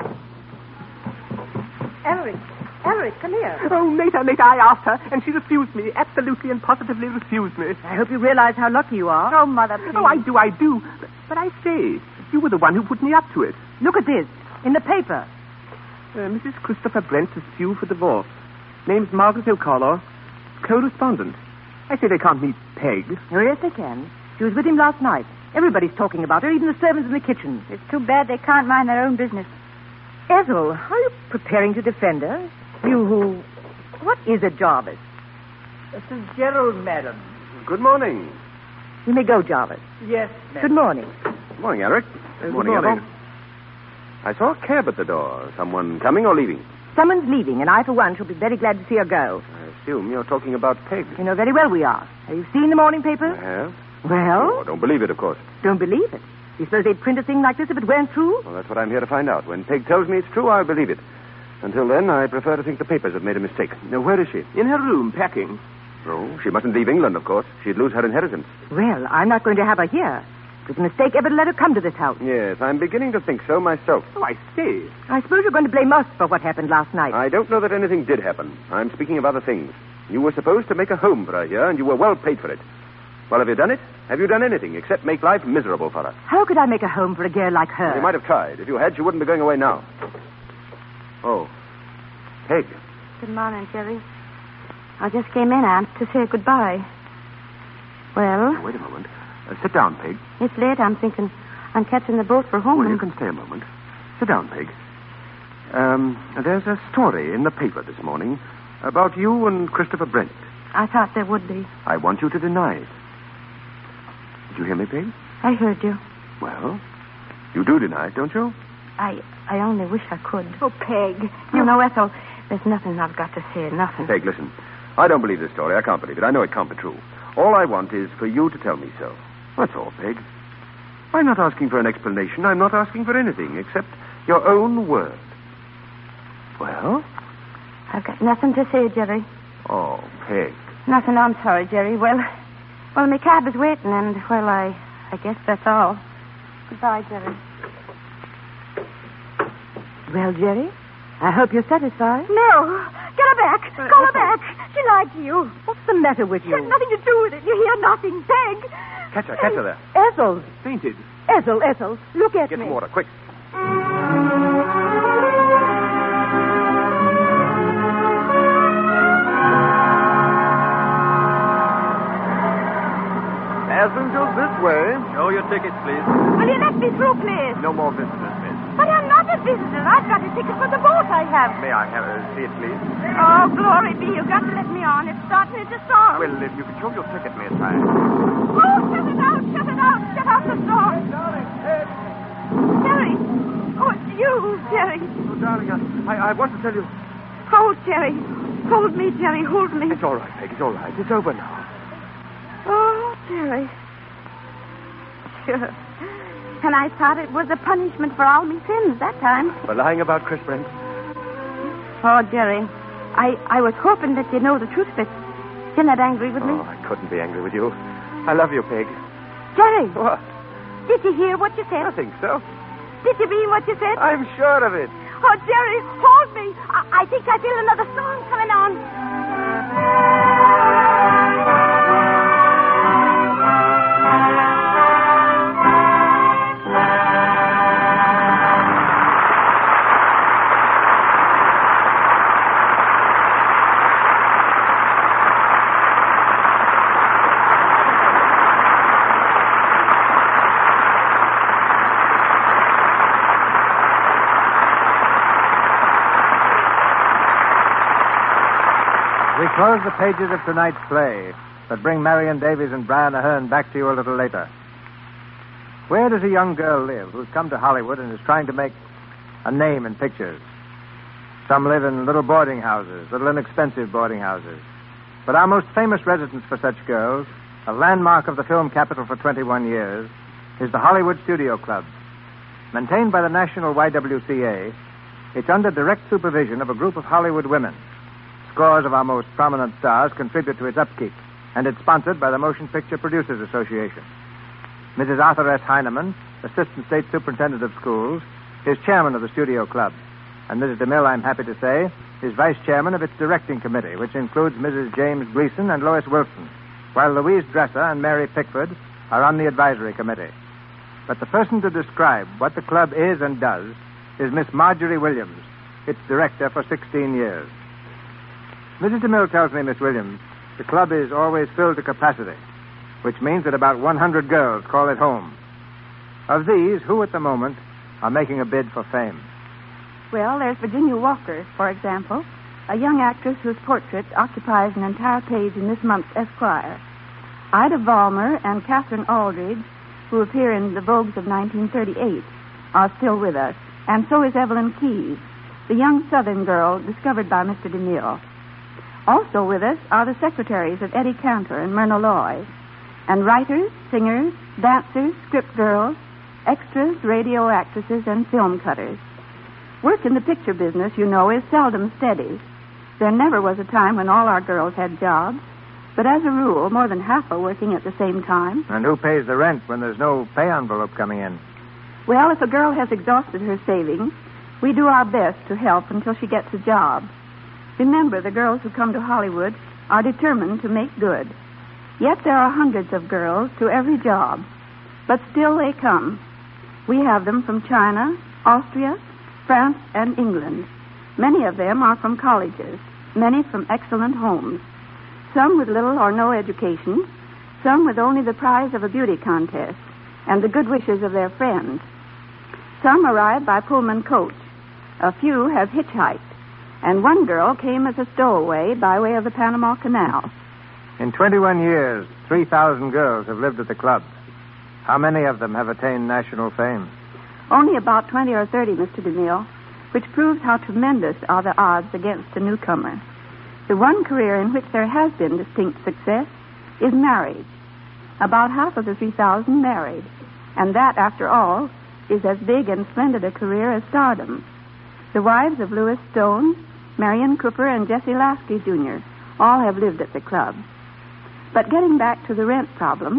Ellery. Ellery, come here. Oh, later, later, I asked her, and she refused me. Absolutely and positively refused me. I hope you realize how lucky you are. Oh, Mother, please. Oh, I do, I do. But, but I say, you were the one who put me up to it. Look at this. In the paper. Uh, Missus Christopher Brent is due for divorce. Name's Margaret O'Connor. Co-respondent. I say they can't meet Peg. Oh, yes, they can. She was with him last night. Everybody's talking about her, even the servants in the kitchen. It's too bad they can't mind their own business. Ethel, are you preparing to defend her? You who... What is it, Jarvis? This is Gerald, madam. Good morning. You may go, Jarvis. Yes, madam. Good morning. Good morning, Eric. Good morning, morning. Ethel. I saw a cab at the door. Someone coming or leaving? Someone's leaving, and I, for one, shall be very glad to see her go. I assume you're talking about Peg. You know very well we are. Have you seen the morning paper? I have. Well? Oh, don't believe it, of course. Don't believe it. You suppose they'd print a thing like this if it weren't true? Well, that's what I'm here to find out. When Peg tells me it's true, I'll believe it. Until then, I prefer to think the papers have made a mistake. Now, where is she? In her room, packing. Oh, she mustn't leave England, of course. She'd lose her inheritance. Well, I'm not going to have her here. It was a mistake ever to let her come to this house. Yes, I'm beginning to think so myself. Oh, I see. I suppose you're going to blame us for what happened last night. I don't know that anything did happen. I'm speaking of other things. You were supposed to make a home for her here, and you were well paid for it. Well, have you done it? Have you done anything except make life miserable for her? How could I make a home for a girl like her? You might have tried. If you had, she wouldn't be going away now. Oh. Peg. Good morning, Jerry. I just came in, Aunt, to say goodbye. Well? Now, wait a moment. Uh, sit down, Peg. It's late. I'm thinking I'm catching the boat for home. Well, you can stay a moment. Sit down, Peg. Um, there's a story in the paper this morning about you and Christopher Brent. I thought there would be. I want you to deny it. Did you hear me, Peg? I heard you. Well, you do deny it, don't you? I I only wish I could. Oh, Peg. You know, Ethel, there's nothing I've got to say, nothing. Peg, listen. I don't believe this story. I can't believe it. I know it can't be true. All I want is for you to tell me so. That's all, Peg. I'm not asking for an explanation. I'm not asking for anything except your own word. Well? I've got nothing to say, Jerry. Oh, Peg. Nothing. I'm sorry, Jerry. Well, well, my cab is waiting, and, well, I, I guess that's all. Goodbye, Jerry. Well, Jerry, I hope you're satisfied. No. Get her back. Uh, Call her back. She lied to you. What's the matter with She had nothing to do with it. You hear nothing. Peg. Catch her, catch her there. Ethel. Fainted. Ethel, Ethel, look at Get me. some water, quick. Passengers this way. Show your tickets, please. Will you let me through, please? No more visitors, miss. But I'm not a visitor. I've got a ticket for the boat I have. May I have a seat, please? Oh, glory be. You've got to let me on. It's starting into storm. Well, if you could show your ticket, miss, I... Oh, shut it out. Shut it out. Shut out the storm. Jerry. Oh, it's you, Jerry. Oh, darling, I, I want to tell you... Hold, Jerry. Hold me, Jerry. Hold me. It's all right, Peg. It's all right. It's over now. Oh, Jerry. Sure. And I thought it was a punishment for all my sins that time. For lying about Chris Brent. Oh, Jerry. I, I was hoping that you'd know the truth, but you're not angry with me. Oh, I couldn't be angry with you. I love you, Peg. Jerry. What? Did you hear what you said? I think so. Did you mean what you said? I'm sure of it. Oh, Jerry, hold me. I, I think I feel another song coming on. We close the pages of tonight's play, but bring Marion Davies and Brian Ahern back to you a little later. Where does a young girl live who's come to Hollywood and is trying to make a name in pictures? Some live in little boarding houses, little inexpensive boarding houses. But our most famous residence for such girls, a landmark of the film capital for twenty-one years, is the Hollywood Studio Club. Maintained by the National Y W C A, it's under direct supervision of a group of Hollywood women. Scores of our most prominent stars contribute to its upkeep, and it's sponsored by the Motion Picture Producers Association. Missus Arthur S. Heineman, Assistant State Superintendent of Schools, is chairman of the Studio Club, and Missus DeMille, I'm happy to say, is vice chairman of its directing committee, which includes Missus James Gleason and Lois Wilson, while Louise Dresser and Mary Pickford are on the advisory committee. But the person to describe what the club is and does is Miss Marjorie Williams, its director for sixteen years. Missus DeMille tells me, Miss Williams, the club is always filled to capacity, which means that about one hundred girls call it home. Of these, who at the moment are making a bid for fame? Well, there's Virginia Walker, for example, a young actress whose portrait occupies an entire page in this month's Esquire. Ida Vollmer and Catherine Aldridge, who appear in the Vogues of nineteen thirty-eight, are still with us, and so is Evelyn Keyes, the young Southern girl discovered by Mister DeMille. Also with us are the secretaries of Eddie Cantor and Myrna Loy, and writers, singers, dancers, script girls, extras, radio actresses, and film cutters. Work in the picture business, you know, is seldom steady. There never was a time when all our girls had jobs, but as a rule, more than half are working at the same time. And who pays the rent when there's no pay envelope coming in? Well, if a girl has exhausted her savings, we do our best to help until she gets a job. Remember, the girls who come to Hollywood are determined to make good. Yet there are hundreds of girls to every job, but still they come. We have them from China, Austria, France, and England. Many of them are from colleges, many from excellent homes, some with little or no education, some with only the prize of a beauty contest and the good wishes of their friends. Some arrived by Pullman coach. A few have hitchhiked. And one girl came as a stowaway by way of the Panama Canal. In twenty-one years, three thousand girls have lived at the club. How many of them have attained national fame? Only about twenty or thirty, Mister DeMille, which proves how tremendous are the odds against a newcomer. The one career in which there has been distinct success is marriage. About half of the three thousand married. And that, after all, is as big and splendid a career as stardom. The wives of Louis Stone, Marion Cooper, and Jesse Lasky, Junior all have lived at the club. But getting back to the rent problem,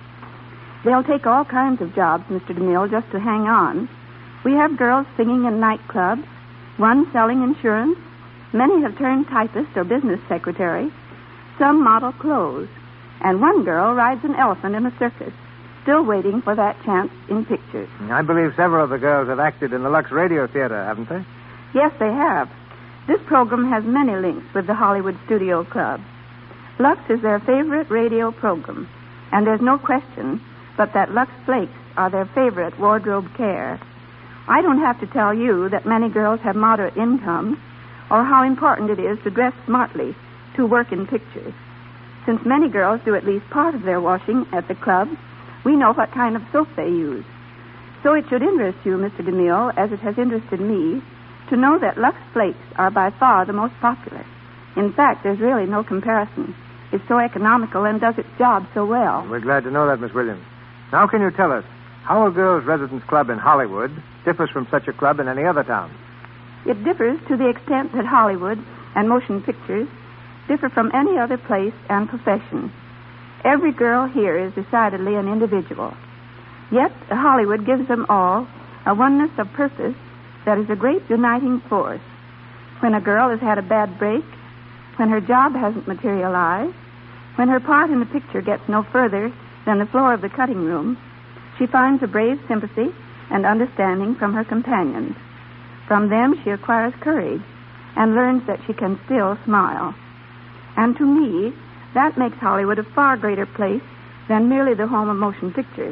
they'll take all kinds of jobs, Mister DeMille, just to hang on. We have girls singing in nightclubs, one selling insurance. Many have turned typist or business secretary. Some model clothes. And one girl rides an elephant in a circus, still waiting for that chance in pictures. I believe several of the girls have acted in the Lux Radio Theater, haven't they? Yes, they have. This program has many links with the Hollywood Studio Club. Lux is their favorite radio program, and there's no question but that Lux Flakes are their favorite wardrobe care. I don't have to tell you that many girls have moderate incomes, or how important it is to dress smartly to work in pictures. Since many girls do at least part of their washing at the club, we know what kind of soap they use. So it should interest you, Mister DeMille, as it has interested me, to know that Lux Flakes are by far the most popular. In fact, there's really no comparison. It's so economical and does its job so well. We're glad to know that, Miss Williams. Now can you tell us how a girls' residence club in Hollywood differs from such a club in any other town? It differs to the extent that Hollywood and motion pictures differ from any other place and profession. Every girl here is decidedly an individual. Yet Hollywood gives them all a oneness of purpose that is a great uniting force. When a girl has had a bad break, when her job hasn't materialized, when her part in the picture gets no further than the floor of the cutting room, she finds a brave sympathy and understanding from her companions. From them she acquires courage and learns that she can still smile. And to me, that makes Hollywood a far greater place than merely the home of motion pictures.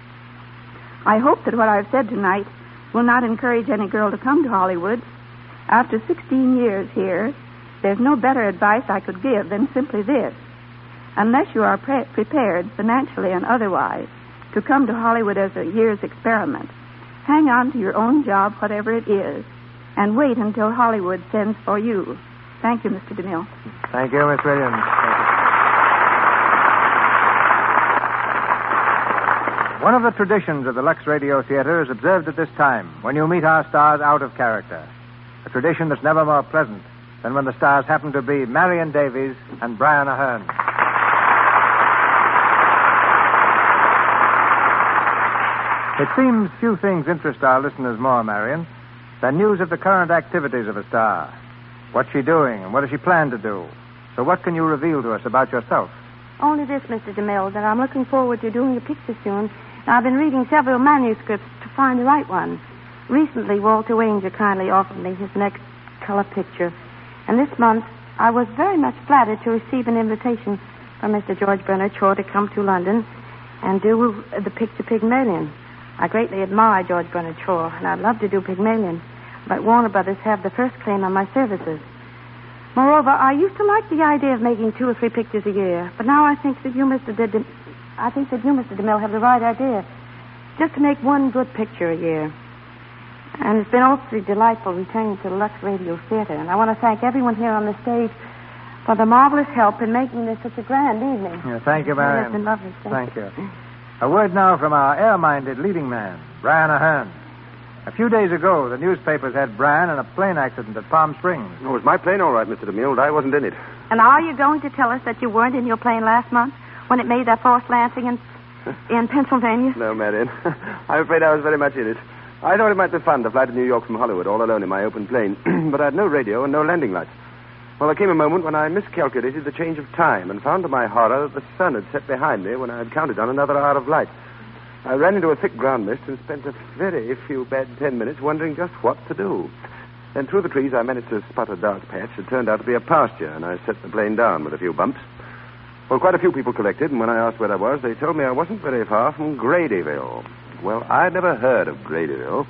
I hope that what I've said tonight will not encourage any girl to come to Hollywood. After sixteen years here, there's no better advice I could give than simply this. Unless you are pre- prepared, financially and otherwise, to come to Hollywood as a year's experiment, hang on to your own job, whatever it is, and wait until Hollywood sends for you. Thank you, Mister DeMille. Thank you, Miss Williams. One of the traditions of the Lux Radio Theater is observed at this time, when you meet our stars out of character. A tradition that's never more pleasant than when the stars happen to be Marion Davies and Brian Ahern. It seems few things interest our listeners more, Marion, than news of the current activities of a star. What's she doing, and what does she plan to do? So what can you reveal to us about yourself? Only this, Mister DeMille, that I'm looking forward to doing a picture soon. Now, I've been reading several manuscripts to find the right one. Recently, Walter Wanger kindly offered me his next color picture. And this month, I was very much flattered to receive an invitation from Mister George Bernard Shaw to come to London and do the picture Pygmalion. I greatly admire George Bernard Shaw, and I'd love to do Pygmalion, but Warner Brothers have the first claim on my services. Moreover, I used to like the idea of making two or three pictures a year, but now I think that you, Mister De- I think that you, Mister DeMille, have the right idea. Just to make one good picture a year. And it's been awfully delightful returning to the Lux Radio Theater, and I want to thank everyone here on the stage for the marvelous help in making this such a grand evening. Yeah, thank you, Marion. It's been lovely. Thank, thank you. A word now from our air-minded leading man, Brian Ahern. A few days ago, the newspapers had Brian in a plane accident at Palm Springs. Oh, it was my plane, all right, Mister DeMille. I wasn't in it. And are you going to tell us that you weren't in your plane last month when it made that forced landing in, in Pennsylvania? No, Marion. I'm afraid I was very much in it. I thought it might be fun to fly to New York from Hollywood all alone in my open plane, but I had no radio and no landing lights. Well, there came a moment when I miscalculated the change of time and found to my horror that the sun had set behind me when I had counted on another hour of light. I ran into a thick ground mist and spent a very few bad ten minutes wondering just what to do. Then through the trees I managed to spot a dark patch that turned out to be a pasture, and I set the plane down with a few bumps. Well, quite a few people collected, and when I asked where I was, they told me I wasn't very far from Gradyville. Well, I'd never heard of Gradyville,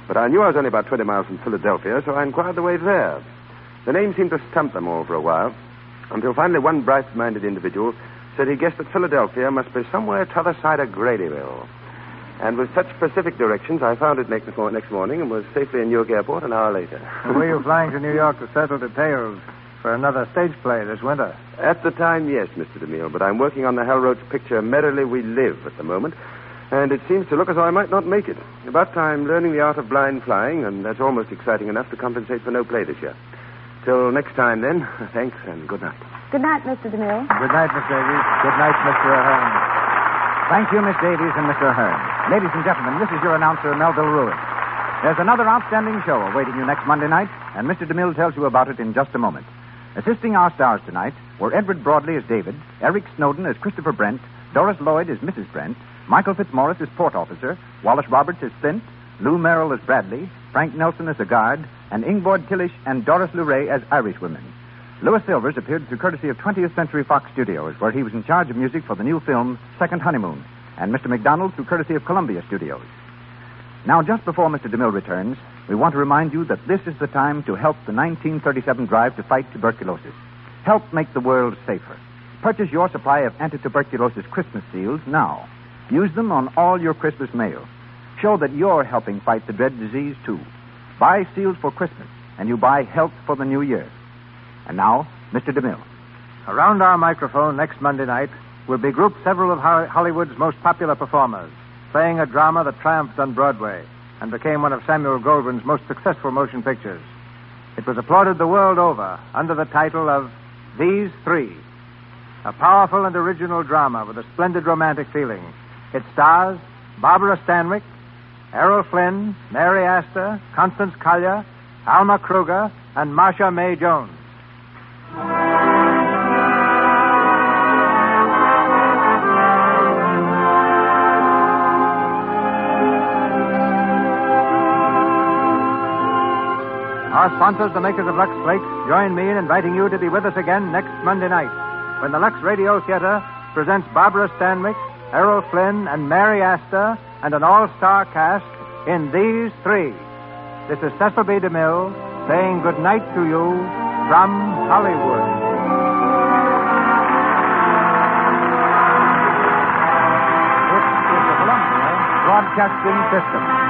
But I knew I was only about twenty miles from Philadelphia, so I inquired the way there. The name seemed to stump them all for a while, until finally one bright-minded individual said he guessed that Philadelphia must be somewhere t'other side of Gradyville. And with such specific directions, I found it next next morning and was safely in Newark Airport an hour later. Were you flying to New York to settle details for another stage play this winter? At the time, yes, Mister DeMille, but I'm working on the Hal Roach picture Merrily We Live at the moment, and it seems to look as though I might not make it. But I'm learning the art of blind flying, and that's almost exciting enough to compensate for no play this year. Till next time, then, thanks and good night. Good night, Mister DeMille. Good night, Miss Davies. Good night, Mister Ahern. Thank you, Miss Davies and Mister Ahern. Ladies and gentlemen, this is your announcer, Melville Ruiz. There's another outstanding show awaiting you next Monday night, and Mister DeMille tells you about it in just a moment. Assisting our stars tonight were Edward Broadley as David, Eric Snowden as Christopher Brent, Doris Lloyd as Missus Brent, Michael Fitzmaurice as Port Officer, Wallace Roberts as Flint, Lou Merrill as Bradley, Frank Nelson as a guard, and Ingvord Tillish and Doris Luray as Irish women. Louis Silvers appeared through courtesy of twentieth Century Fox Studios, where he was in charge of music for the new film Second Honeymoon, and Mister McDonald through courtesy of Columbia Studios. Now, just before Mister DeMille returns, we want to remind you that this is the time to help the nineteen thirty-seven drive to fight tuberculosis. Help make the world safer. Purchase your supply of anti-tuberculosis Christmas seals now. Use them on all your Christmas mail. Show that you're helping fight the dread disease, too. Buy seals for Christmas, and you buy health for the new year. And now, Mister DeMille. Around our microphone next Monday night will be grouped several of Hollywood's most popular performers, playing a drama that triumphed on Broadway and became one of Samuel Goldwyn's most successful motion pictures. It was applauded the world over under the title of These Three, a powerful and original drama with a splendid romantic feeling. It stars Barbara Stanwyck, Errol Flynn, Mary Astor, Constance Collier, Alma Kruger, and Marcia May Jones. Our sponsors, the makers of Lux Flakes, join me in inviting you to be with us again next Monday night when the Lux Radio Theater presents Barbara Stanwyck, Errol Flynn, and Mary Astor, and an all-star cast in These Three. This is Cecil B. DeMille saying good night to you from Hollywood. This is the Columbia Broadcasting System.